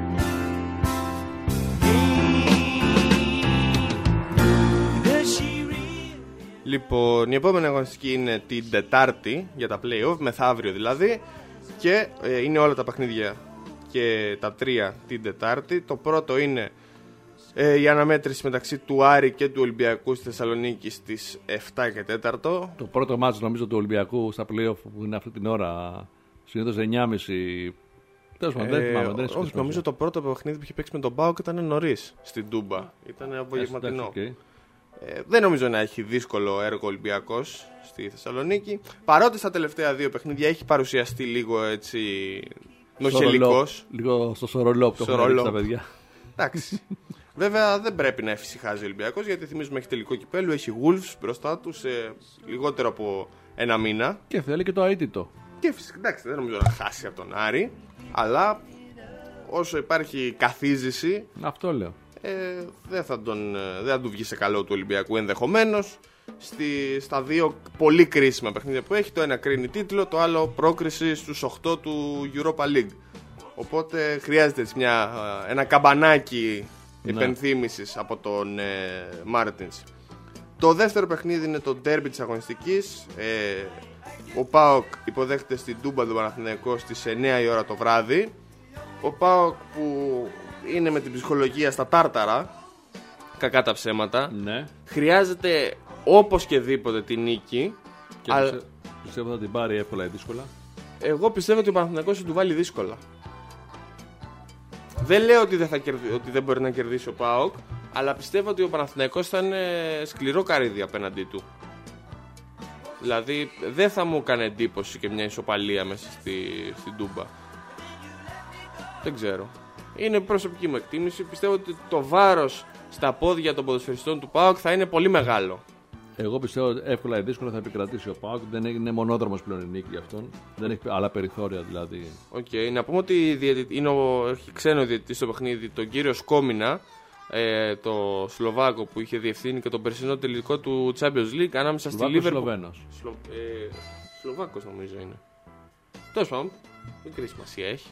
Λοιπόν, η επόμενη αγωνιστική είναι την Τετάρτη για τα play-off, μεθαύριο δηλαδή. Και είναι όλα τα παιχνίδια και τα τρία την Τετάρτη. Το πρώτο είναι η αναμέτρηση μεταξύ του Άρη και του Ολυμπιακού στη Θεσσαλονίκη στις 7 και 4. Το πρώτο μάτς νομίζω του Ολυμπιακού στα play-off που είναι αυτή την ώρα, συνήθως 9.30. Τέλος πάντων, δεν θυμάμαι. Όχι, νομίζω το πρώτο παιχνίδι που είχε παίξει με τον ΠΑΟΚ ήταν νωρίς στην Τούμπα. Ήταν απογευματινό. Δεν νομίζω να έχει δύσκολο έργο ο Ολυμπιακός στη Θεσσαλονίκη. Παρότι στα τελευταία δύο παιχνίδια έχει παρουσιαστεί λίγο έτσι νοχελικός. Λίγο στο σορολόπ το έχουν ρίξει τα παιδιά. Εντάξει. Βέβαια δεν πρέπει να εφησυχάζει ο Ολυμπιακός, γιατί θυμίζουμε έχει τελικό κυπέλλου, έχει Wolves μπροστά του σε λιγότερο από ένα μήνα. Και θέλει και το αίτητο. Και φυσικά εντάξει, δεν νομίζω να χάσει από τον Άρη, αλλά όσο υπάρχει καθίζηση. Αυτό λέω. Δεν θα του βγει σε καλό του Ολυμπιακού ενδεχομένως. Στα δύο πολύ κρίσιμα παιχνίδια που έχει, το ένα κρίνει τίτλο, το άλλο πρόκριση στους 8 του Europa League. Οπότε χρειάζεται έτσι ένα καμπανάκι υπενθύμησης από τον Μάρτινς. Το δεύτερο παιχνίδι είναι το ντέρμπι της αγωνιστικής. Ο ΠΑΟΚ υποδέχεται στην Τούμπα τον Παναθηναϊκό στις 9 η ώρα το βράδυ. Ο ΠΑΟΚ που είναι με την ψυχολογία στα τάρταρα, κακά τα ψέματα, ναι. Χρειάζεται όπως και δίποτε τη νίκη. Και πιστεύω θα την πάρει εύκολα ή δύσκολα. Εγώ πιστεύω ότι ο Παναθηναϊκός θα του βάλει δύσκολα. Δεν λέω ότι δεν μπορεί να κερδίσει ο ΠΑΟΚ, αλλά πιστεύω ότι ο Παναθηναϊκός θα είναι σκληρό καρύδι απέναντί του. Δηλαδή δεν θα μου έκανε εντύπωση και μια ισοπαλία μέσα στην Τούμπα. Δεν ξέρω. Είναι προσωπική μου εκτίμηση. Πιστεύω ότι το βάρος στα πόδια των ποδοσφαιριστών του ΠΑΟΚ θα είναι πολύ μεγάλο. Εγώ πιστεύω ότι εύκολα ή δύσκολα θα επικρατήσει ο ΠΑΟΚ. Δεν είναι μονόδρομος πλέον η νίκη για αυτόν. Δεν έχει άλλα περιθώρια δηλαδή. Να πούμε ότι έχει ξένο διαιτητή στο παιχνίδι, τον κύριο Σκόμινα, το Σλοβάκο που είχε διευθύνει και τον περσινό τελικό του Champions League ανάμεσα στη Λίβερπουλ. Σλοβαίνος. Σλοβάκος νομίζω είναι. Τέλος πάντων, μικρή σημασία έχει.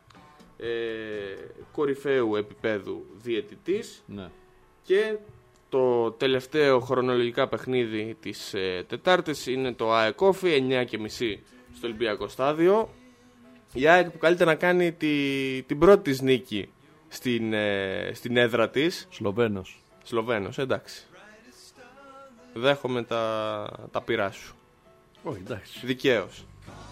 Κορυφαίου επίπεδου διαιτητής. Ναι. Και το τελευταίο χρονολογικά παιχνίδι της Τετάρτης είναι το ΑΕΚ Όφι, 9:30 στο Ολυμπιακό Στάδιο. Η ΑΕΚ που καλείται να κάνει την πρώτη της νίκη στην έδρα της. Σλοβαίνος, εντάξει. Δέχομαι τα πειρά σου. Όχι, εντάξει. Δικαίως.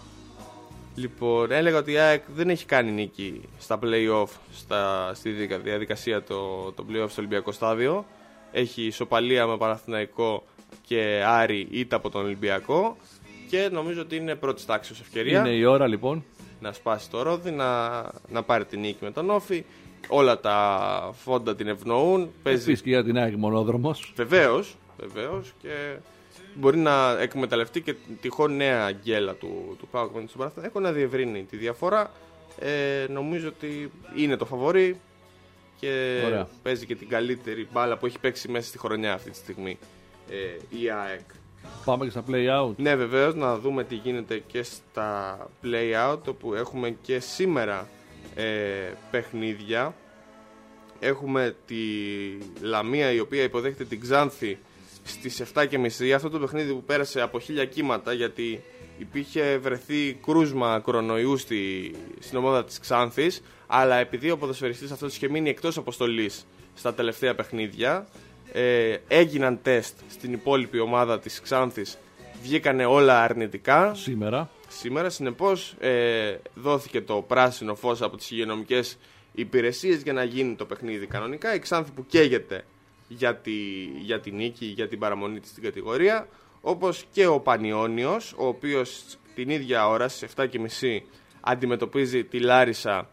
Λοιπόν, έλεγα ότι η ΑΕΚ δεν έχει κάνει νίκη στα play-off, στη διαδικασία το play-off στο Ολυμπιακό Στάδιο. Έχει ισοπαλία με Παναθηναϊκό και Άρη ήττα από τον Ολυμπιακό και νομίζω ότι είναι πρώτης τάξης ευκαιρία. Είναι η ώρα λοιπόν να σπάσει το ρόδι, να πάρει την νίκη με τον Όφι. Όλα τα φόντα την ευνοούν. Επίσης και για την ΑΕΚ μονόδρομος. Βεβαίως και μπορεί να εκμεταλλευτεί και τυχόν νέα γκέλα του ΠΑΟΚ στον Παναθηναϊκό να διευρύνει τη διαφορά. Νομίζω ότι είναι το φαβορί και ωραία. Παίζει και την καλύτερη μπάλα που έχει παίξει μέσα στη χρονιά αυτή τη στιγμή η ΑΕΚ. Πάμε και στα play-out. Ναι, βεβαίως, να δούμε τι γίνεται και στα play-out, όπου έχουμε και σήμερα παιχνίδια. Έχουμε τη Λαμία η οποία υποδέχεται την Ξάνθη στις 7:30. Αυτό το παιχνίδι που πέρασε από 1000 κύματα, γιατί υπήρχε βρεθεί κρούσμα κορονοϊού στην ομάδα της Ξάνθης, αλλά επειδή ο ποδοσφαιριστής αυτός είχε μείνει εκτός αποστολής στα τελευταία παιχνίδια, έγιναν τεστ στην υπόλοιπη ομάδα της Ξάνθης, βγήκανε όλα αρνητικά σήμερα, συνεπώς δόθηκε το πράσινο φως από τις υγειονομικές υπηρεσίες για να γίνει το παιχνίδι κανονικά. Η Ξάνθη που καίγεται για τη νίκη, για την παραμονή της στην κατηγορία, όπως και ο Πανιώνιος, ο οποίος την ίδια ώρα στις 7:30 αντιμετωπίζει τη Λάρισα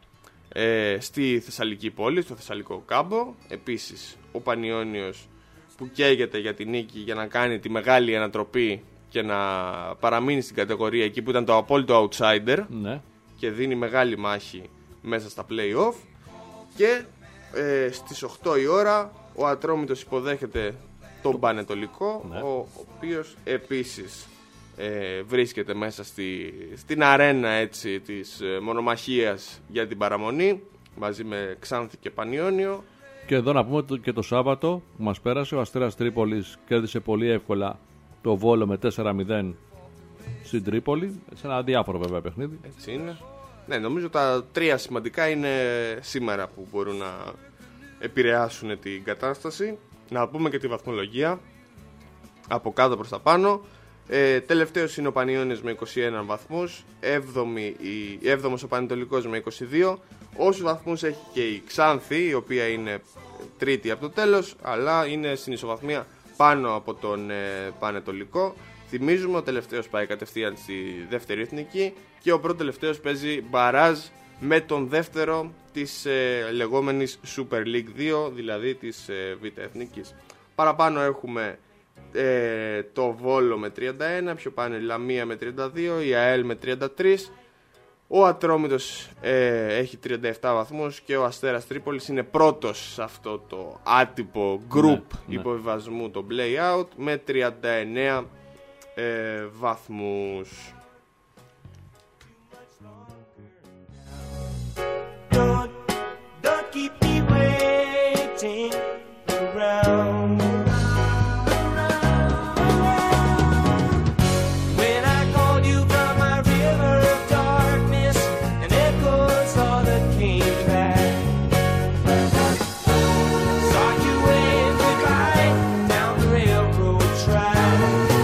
στη Θεσσαλική πόλη, στο Θεσσαλικό Κάμπο. Επίσης ο Πανιώνιος που καίγεται για τη νίκη, για να κάνει τη μεγάλη ανατροπή και να παραμείνει στην κατηγορία εκεί που ήταν το απόλυτο outsider, ναι, και δίνει μεγάλη μάχη μέσα στα play-off. Και στις 8 η ώρα ο Ατρόμητος υποδέχεται τον Πανετολικό, ναι, ο οποίος επίσης βρίσκεται μέσα στην αρένα, έτσι, της μονομαχίας για την παραμονή, μαζί με Ξάνθη και Πανιώνιο. Και εδώ να πούμε ότι και το Σάββατο που μας πέρασε, ο Αστέρας Τρίπολης κέρδισε πολύ εύκολα το Βόλο με 4-0 στην Τρίπολη, σε ένα αδιάφορο βέβαια παιχνίδι. Έτσι είναι. Ναι, νομίζω τα τρία σημαντικά είναι σήμερα που μπορούν να επηρεάσουν την κατάσταση. Να πούμε και τη βαθμολογία από κάτω προς τα πάνω. Τελευταίος είναι ο Πανιώνιος με 21 βαθμούς, 7ος ο Πανετολικός με 22. Όσους βαθμούς έχει και η Ξάνθη, η οποία είναι τρίτη από το τέλος, αλλά είναι στην ισοβαθμία πάνω από τον Πανετολικό. Θυμίζουμε, ο τελευταίος πάει κατευθείαν στη δεύτερη εθνική και ο πρώτο τελευταίος παίζει μπαράζ με τον δεύτερο της λεγόμενης Super League 2, δηλαδή της Β' Εθνικής. Παραπάνω έχουμε το Βόλο με 31, πιο πάνω η Λαμία με 32, η ΑΕΛ με 33, ο Ατρόμητος έχει 37 βαθμούς και ο Αστέρας Τρίπολης είναι πρώτος σε αυτό το άτυπο group, ναι, υποβιβασμού, το play-out, με 39 βαθμούς. Don't keep me waiting around. When I called you from my river of darkness, and echoes all that came back. Saw you wave goodbye down the railroad track.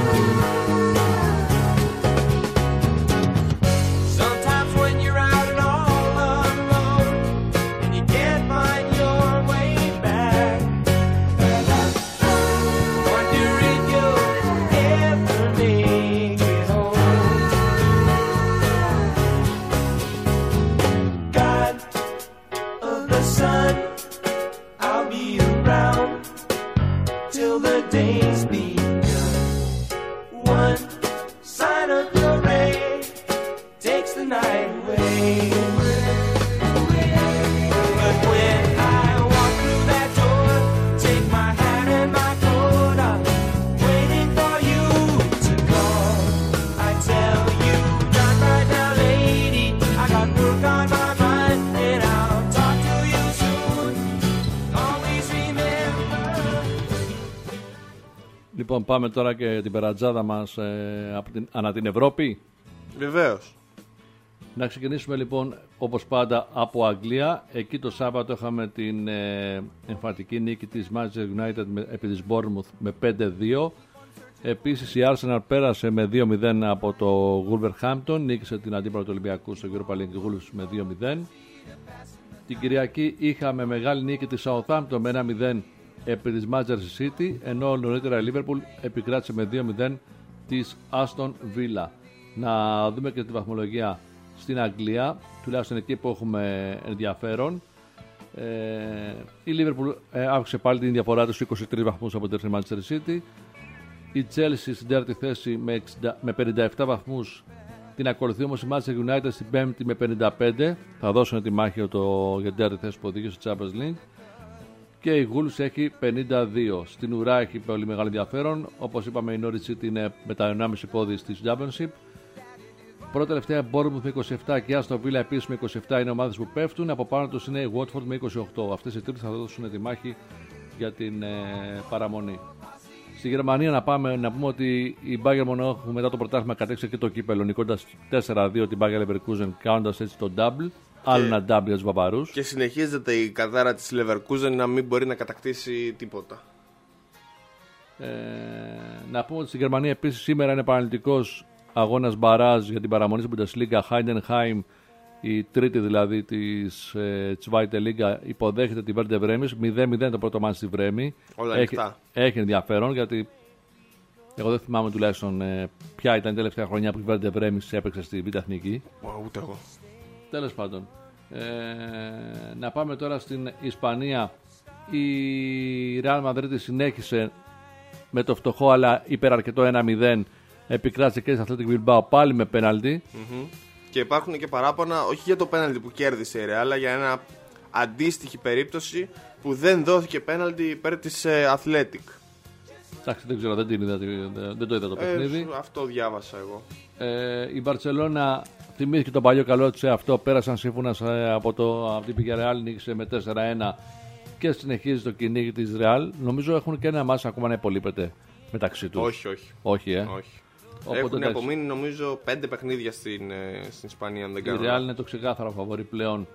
Sometimes when you're out and all alone, and you can't find your way back, Λοιπόν, πάμε τώρα και την περατζάδα μας ανά την Ευρώπη. Βεβαίως. Να ξεκινήσουμε λοιπόν όπως πάντα από Αγγλία. Εκεί το Σάββατο είχαμε την εμφαντική νίκη της Manchester United επί της Bournemouth με 5-2. Επίσης η Arsenal πέρασε με 2-0 από το Wolverhampton, νίκησε την αντίπαλο του Ολυμπιακού στο Europa League Wolves με 2-0. Την Κυριακή είχαμε μεγάλη νίκη της Southampton με 1-0 επί της Manchester City, ενώ νωρίτερα η Liverpool επικράτησε με 2-0 της Aston Villa. Να δούμε και τη βαθμολογία στην Αγγλία, τουλάχιστον εκεί που έχουμε ενδιαφέρον. Η Liverpool αύξησε πάλι την διαφορά της 23 βαθμούς από την Manchester City. Η Chelsea στην τέταρτη θέση με 57 βαθμούς. Την ακολουθεί όμως η Manchester United στην πέμπτη με 55. Θα δώσουν τη μάχη για την τέταρτη θέση που οδηγεί στο Champions League. Και η Wolves έχει 52. Στην ουρά έχει πολύ μεγάλο ενδιαφέρον. Όπως είπαμε, η Norwich City είναι με τα 1,5 πόδι στη Championship. Πρώτα τελευταία Bournemouth με 27 και Aston Villa επίσης με 27 είναι ομάδες που πέφτουν. Από πάνω τους είναι η Watford με 28. Αυτές οι τρεις θα δώσουν τη μάχη για την παραμονή. Στη Γερμανία να πούμε ότι η Bayern Monaco μετά το πρωτάθλημα κατέξε και το κύπελο, νικώντας 4-2 την Bayer Leverkusen, κάνοντας έτσι το double. Άλλο ένα double για τους Βαβαρούς. Και συνεχίζεται η καδάρα της Leverkusen να μην μπορεί να κατακτήσει τίποτα. Να πούμε ότι στη Γερμανία επίσης σήμερα είναι παραλυτικός αγώνας μπαράζ για την παραμονή στην Bundesliga. Heidenheim, η τρίτη δηλαδή της Zweite Liga, υποδέχεται τη Werder Bremen. 0-0 το πρώτο μάτι στη Βρέμη. Όλα ανοιχτά. Έχει ενδιαφέρον γιατί εγώ δεν θυμάμαι τουλάχιστον ποια ήταν η τελευταία χρονιά που η Werder Bremen έπαιξε στη Β' Εθνική. Ούτε εγώ. Τέλος πάντων. Να πάμε τώρα στην Ισπανία. Η Real Madrid συνέχισε με το φτωχό αλλά υπεραρκετό 1-0. Επικράτησε και σε Athletic Bilbao πάλι με πέναλτι. Και υπάρχουν και παράπονα όχι για το πέναλτι που κέρδισε η Real, αλλά για ένα αντίστοιχη περίπτωση που δεν δόθηκε πέναλτι υπέρ της Athletic. Εντάξει, δεν ξέρω, δεν το είδα το παιχνίδι. Αυτό διάβασα εγώ. Η Μπαρτσελώνα θυμήθηκε τον παλιό καλό του σε αυτό. Πέρασαν σύμφωνα από την Villarreal, νίκησε με 4-1 και συνεχίζει το κυνήγι της Real. Νομίζω έχουν και ένα μάσα ακόμα να υπολείπεται μεταξύ τους. Όχι. Όχι. Έχουν απομείνει νομίζω 5 παιχνίδια στην Ισπανία, αν δεν κάνω. Η Real είναι το ξεκάθαρο φαβορί πλέον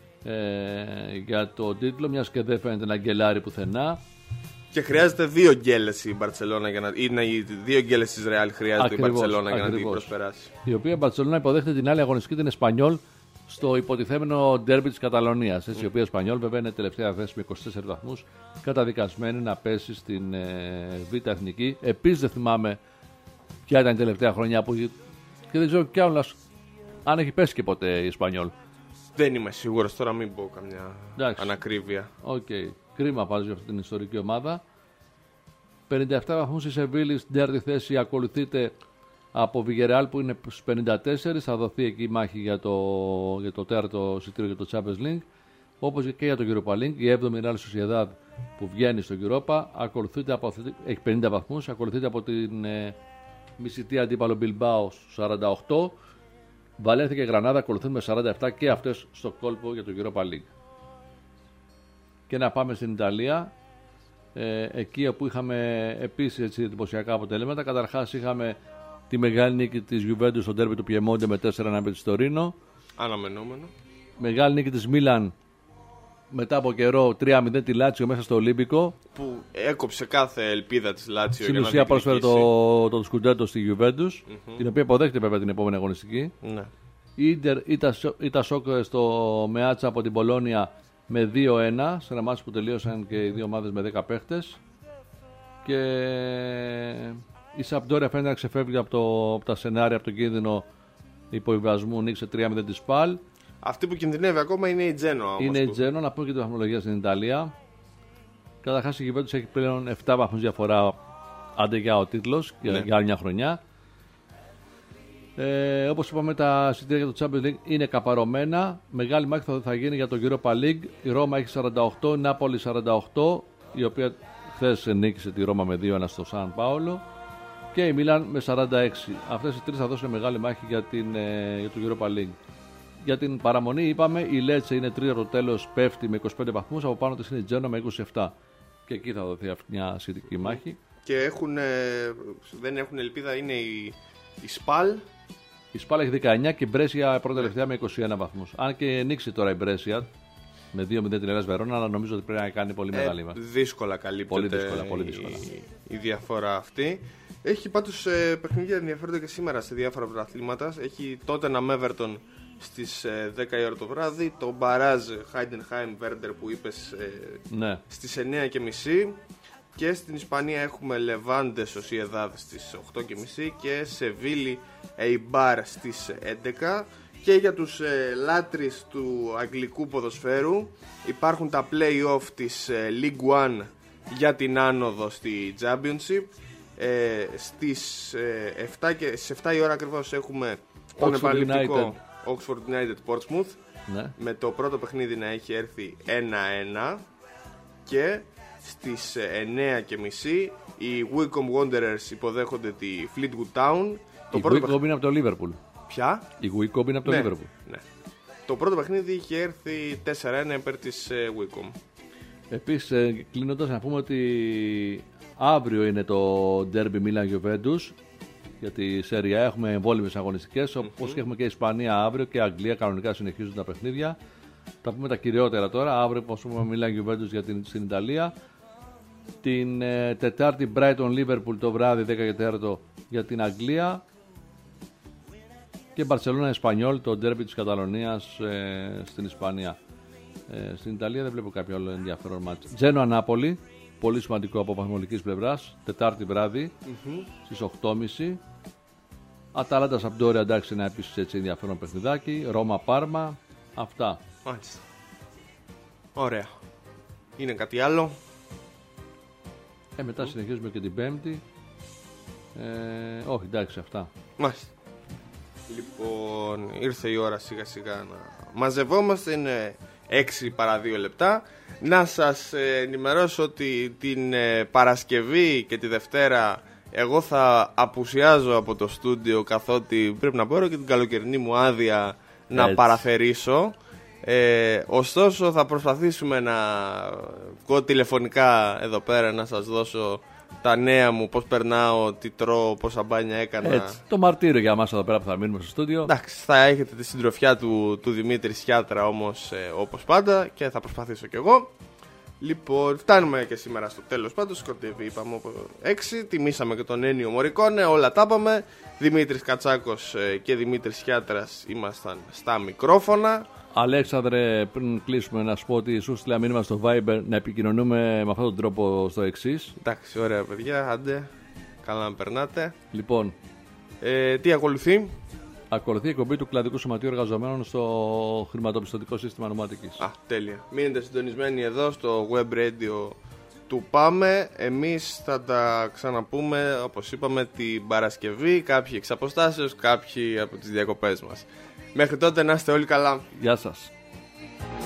για το τίτλο, μιας και δεν φαίνεται να γκελάρει πουθενά. Και χρειάζεται 2 γκέλες η Μπαρτσελώνα για να. Είναι οι 2 γκέλες της Real χρειάζεται η Μπαρτσελώνα για να την προσπεράσει. Η οποία η Μπαρτσελώνα υποδέχεται την άλλη αγωνιστική, την Εσπανιόλ, στο υποτιθέμενο ντέρμπι της Καταλωνίας. Η οποία Εσπανιόλ βέβαια είναι τελευταία θέση με 24 βαθμούς, καταδικασμένη να πέσει στην Β' Εθνική. Επίσης δεν θυμάμαι ποια ήταν η τελευταία χρονιά που. Και δεν ξέρω κι άλλο αν έχει πέσει και ποτέ η Εσπανιόλ. Δεν είμαι σίγουρος τώρα, μην πω καμιά ανακρίβεια. Okay. Κρίμα πάλι για αυτή την ιστορική ομάδα. 57 βαθμούς η Σεβίλη στην τέταρτη θέση, ακολουθείται από Villarreal που είναι στους 54. Θα δοθεί εκεί η μάχη για το τέταρτο εισιτήριο για το Champions League. Όπως και για το Europa League. Η 7η Real Sociedad που βγαίνει στο Europa έχει 50 βαθμούς. Ακολουθείται από την μισητή αντίπαλο Bilbao στους 48. Βαλένθια και Γρανάδα ακολουθούν με 47 και αυτές στο κόλπο για το Europa League. Και να πάμε στην Ιταλία, εκεί όπου είχαμε επίσης έτσι εντυπωσιακά αποτελέσματα. Καταρχάς είχαμε τη μεγάλη νίκη της Juventus στο ντέρμπι του Πιεμόντε με 4-1 με τη Τωρίνο. Αναμενόμενο. Μεγάλη νίκη της Μίλαν μετά από καιρό 3-0 τη Λάτσιο μέσα στο Ολύμπικο. Που έκοψε κάθε ελπίδα της Λάτσιο. Στην ουσία πρόσφερε το σκουντέτο στη Juventus, την οποία υποδέχεται βέβαια την επόμενη αγωνιστική. Ναι. Η Ίντερ ήταν σοκ στο Μεάτσα από την Πολόνια με 2-1, σε ένα μάτσο που τελείωσαν και οι δύο ομάδες με 10 παίχτες. Και η Σαμπντόρια φαίνεται να ξεφεύγει από τα σενάρια, από τον κίνδυνο υποβιβασμού, νίκησε 3-0 τη Σπαλ. Αυτή που κινδυνεύει ακόμα είναι η Τζένοα. Είναι η Τζένοα, να πούμε και τη βαθμολογία στην Ιταλία. Καταρχάς η Γιουβέντους έχει πλέον 7 βαθμούς διαφορά άντε για ο τίτλος, για άλλη μια χρονιά. Όπως είπαμε, τα εισιτήρια για το Champions League είναι καπαρωμένα. Μεγάλη μάχη θα γίνει για το Europa League. Η Ρώμα έχει 48, η Νάπολη 48, η οποία χθες νίκησε τη Ρώμα με 2-1 στο Σαν Πάολο. Και η Μίλαν με 46. Αυτές οι τρεις θα δώσουν μεγάλη μάχη για το Europa League. Για την παραμονή είπαμε, η Λέτσε είναι τρίτη από το τέλος, πέφτει με 25 βαθμούς. Από πάνω της είναι η Τζένοα με 27. Και εκεί θα δοθεί αυτή μια σχετική μάχη. και δεν έχουν ελπίδα είναι η Σπάλ. Η Σπάλ έχει 19 και η Μπρέσια πρώτα τελευταία με 21 βαθμούς. Αν και ανοίξει τώρα η Μπρέσια με 2-0 την Ελλάς Βερόνα, αλλά νομίζω ότι πρέπει να κάνει πολύ μεγάλη μας. Δύσκολα καλύπτεται πολύ δύσκολα. Η διαφορά αυτή. Έχει πάντως παιχνίδια ενδιαφέροντα και σήμερα σε διάφορα πρωταθλήματα. Έχει τότε ένα Everton στις 10 η ώρα το βράδυ. Το μπαράζ Heidenheim Werder που είπες στις 9:30. Και στην Ισπανία έχουμε Levante Sociedad στις 8:30 και Σεβίλη Eibar στις 11. Και για τους λάτρεις του αγγλικού ποδοσφαίρου υπάρχουν τα play-off της League One για την άνοδο στη Championship. Στις 7 η ώρα ακριβώς έχουμε τον επαναληπτικό Oxford United Portsmouth, με το πρώτο παιχνίδι να έχει έρθει 1-1. Και στις 9:30 οι Wycombe Wanderers υποδέχονται τη Fleetwood Town. Η Wycombe είναι από το Liverpool. Ποια? Η Wycombe είναι από το Liverpool. Ναι. Το πρώτο παιχνίδι είχε έρθει 4-1 υπέρ της Wycombe. Επίσης, κλείνοντας, να πούμε ότι αύριο είναι το Derby Milan Juventus για τη Serie A. Έχουμε εμβόλυμες αγωνιστικές, όπως και έχουμε και Ισπανία αύριο και Αγγλία. Κανονικά συνεχίζουν τα παιχνίδια. Θα πούμε τα κυριότερα τώρα. Αύριο, όπως πούμε, Milan Juventus στην Ιταλία. Την Τετάρτη Brighton Liverpool το βράδυ 10:15 για την Αγγλία. Και Μπαρσελόνα Εσπανιόλ, το ντέρμπι της Καταλωνίας στην Ισπανία. Στην Ιταλία δεν βλέπω κάποιο άλλο ενδιαφέρον μάτς. Τζένοα Νάπολη, πολύ σημαντικό από βαθμολογικής πλευράς, Τετάρτη βράδυ στις 8:30. Αταλάντα Σαμπντόρια, εντάξει, ένα επίσης έτσι ενδιαφέρον παιχνιδάκι. Ρώμα Πάρμα, αυτά. Μάλιστα. Ωραία. Είναι κάτι άλλο? Μετά συνεχίζουμε και την Πέμπτη. Όχι, εντάξει, αυτά. Μάλιστα. Λοιπόν, ήρθε η ώρα σιγά σιγά να μαζευόμαστε. Είναι 6 παρά 2 λεπτά. Να σας ενημερώσω ότι την Παρασκευή και τη Δευτέρα εγώ θα απουσιάζω από το στούντιο, καθότι πρέπει να πάρω και την καλοκαιρινή μου άδεια να παραθερήσω. Ωστόσο θα προσπαθήσουμε να βγω τηλεφωνικά εδώ πέρα να σας δώσω τα νέα μου, πώς περνάω, τι τρώω, πόσα μπάνια έκανα. Έτσι, το μαρτύριο για μας εδώ πέρα που θα μείνουμε στο στούντιο. Εντάξει, θα έχετε τη συντροφιά του Δημήτρη Σιάτρα όμως, όπως πάντα, και θα προσπαθήσω κι εγώ. Λοιπόν, φτάνουμε και σήμερα στο τέλος πάντως. Σκορτεβή είπαμε 6, τιμήσαμε και τον Ένιο Μωρικόνε, όλα τα είπαμε. Δημήτρης Κατσάκος και Δημήτρης Σιάτρας ήμασταν στα μικρόφωνα. Αλέξανδρε, πριν κλείσουμε να σου πω ότι σου στείλα μήνυμα στο Viber να επικοινωνούμε με αυτόν τον τρόπο στο εξής. Εντάξει, ωραία παιδιά, άντε, καλά να περνάτε. Λοιπόν, τι ακολουθεί? Ακολουθεί η εκπομπή του Κλαδικού Σωματείου Εργαζομένων στο χρηματοπιστωτικό σύστημα νομάτικης. Τέλεια. Μείνετε συντονισμένοι εδώ στο web radio του Πάμε. Εμείς θα τα ξαναπούμε, όπως είπαμε, την Παρασκευή. Κάποιοι εξ αποστάσεως, κάποιοι από τις διακοπές μας. Μέχρι τότε να είστε όλοι καλά. Γεια σας.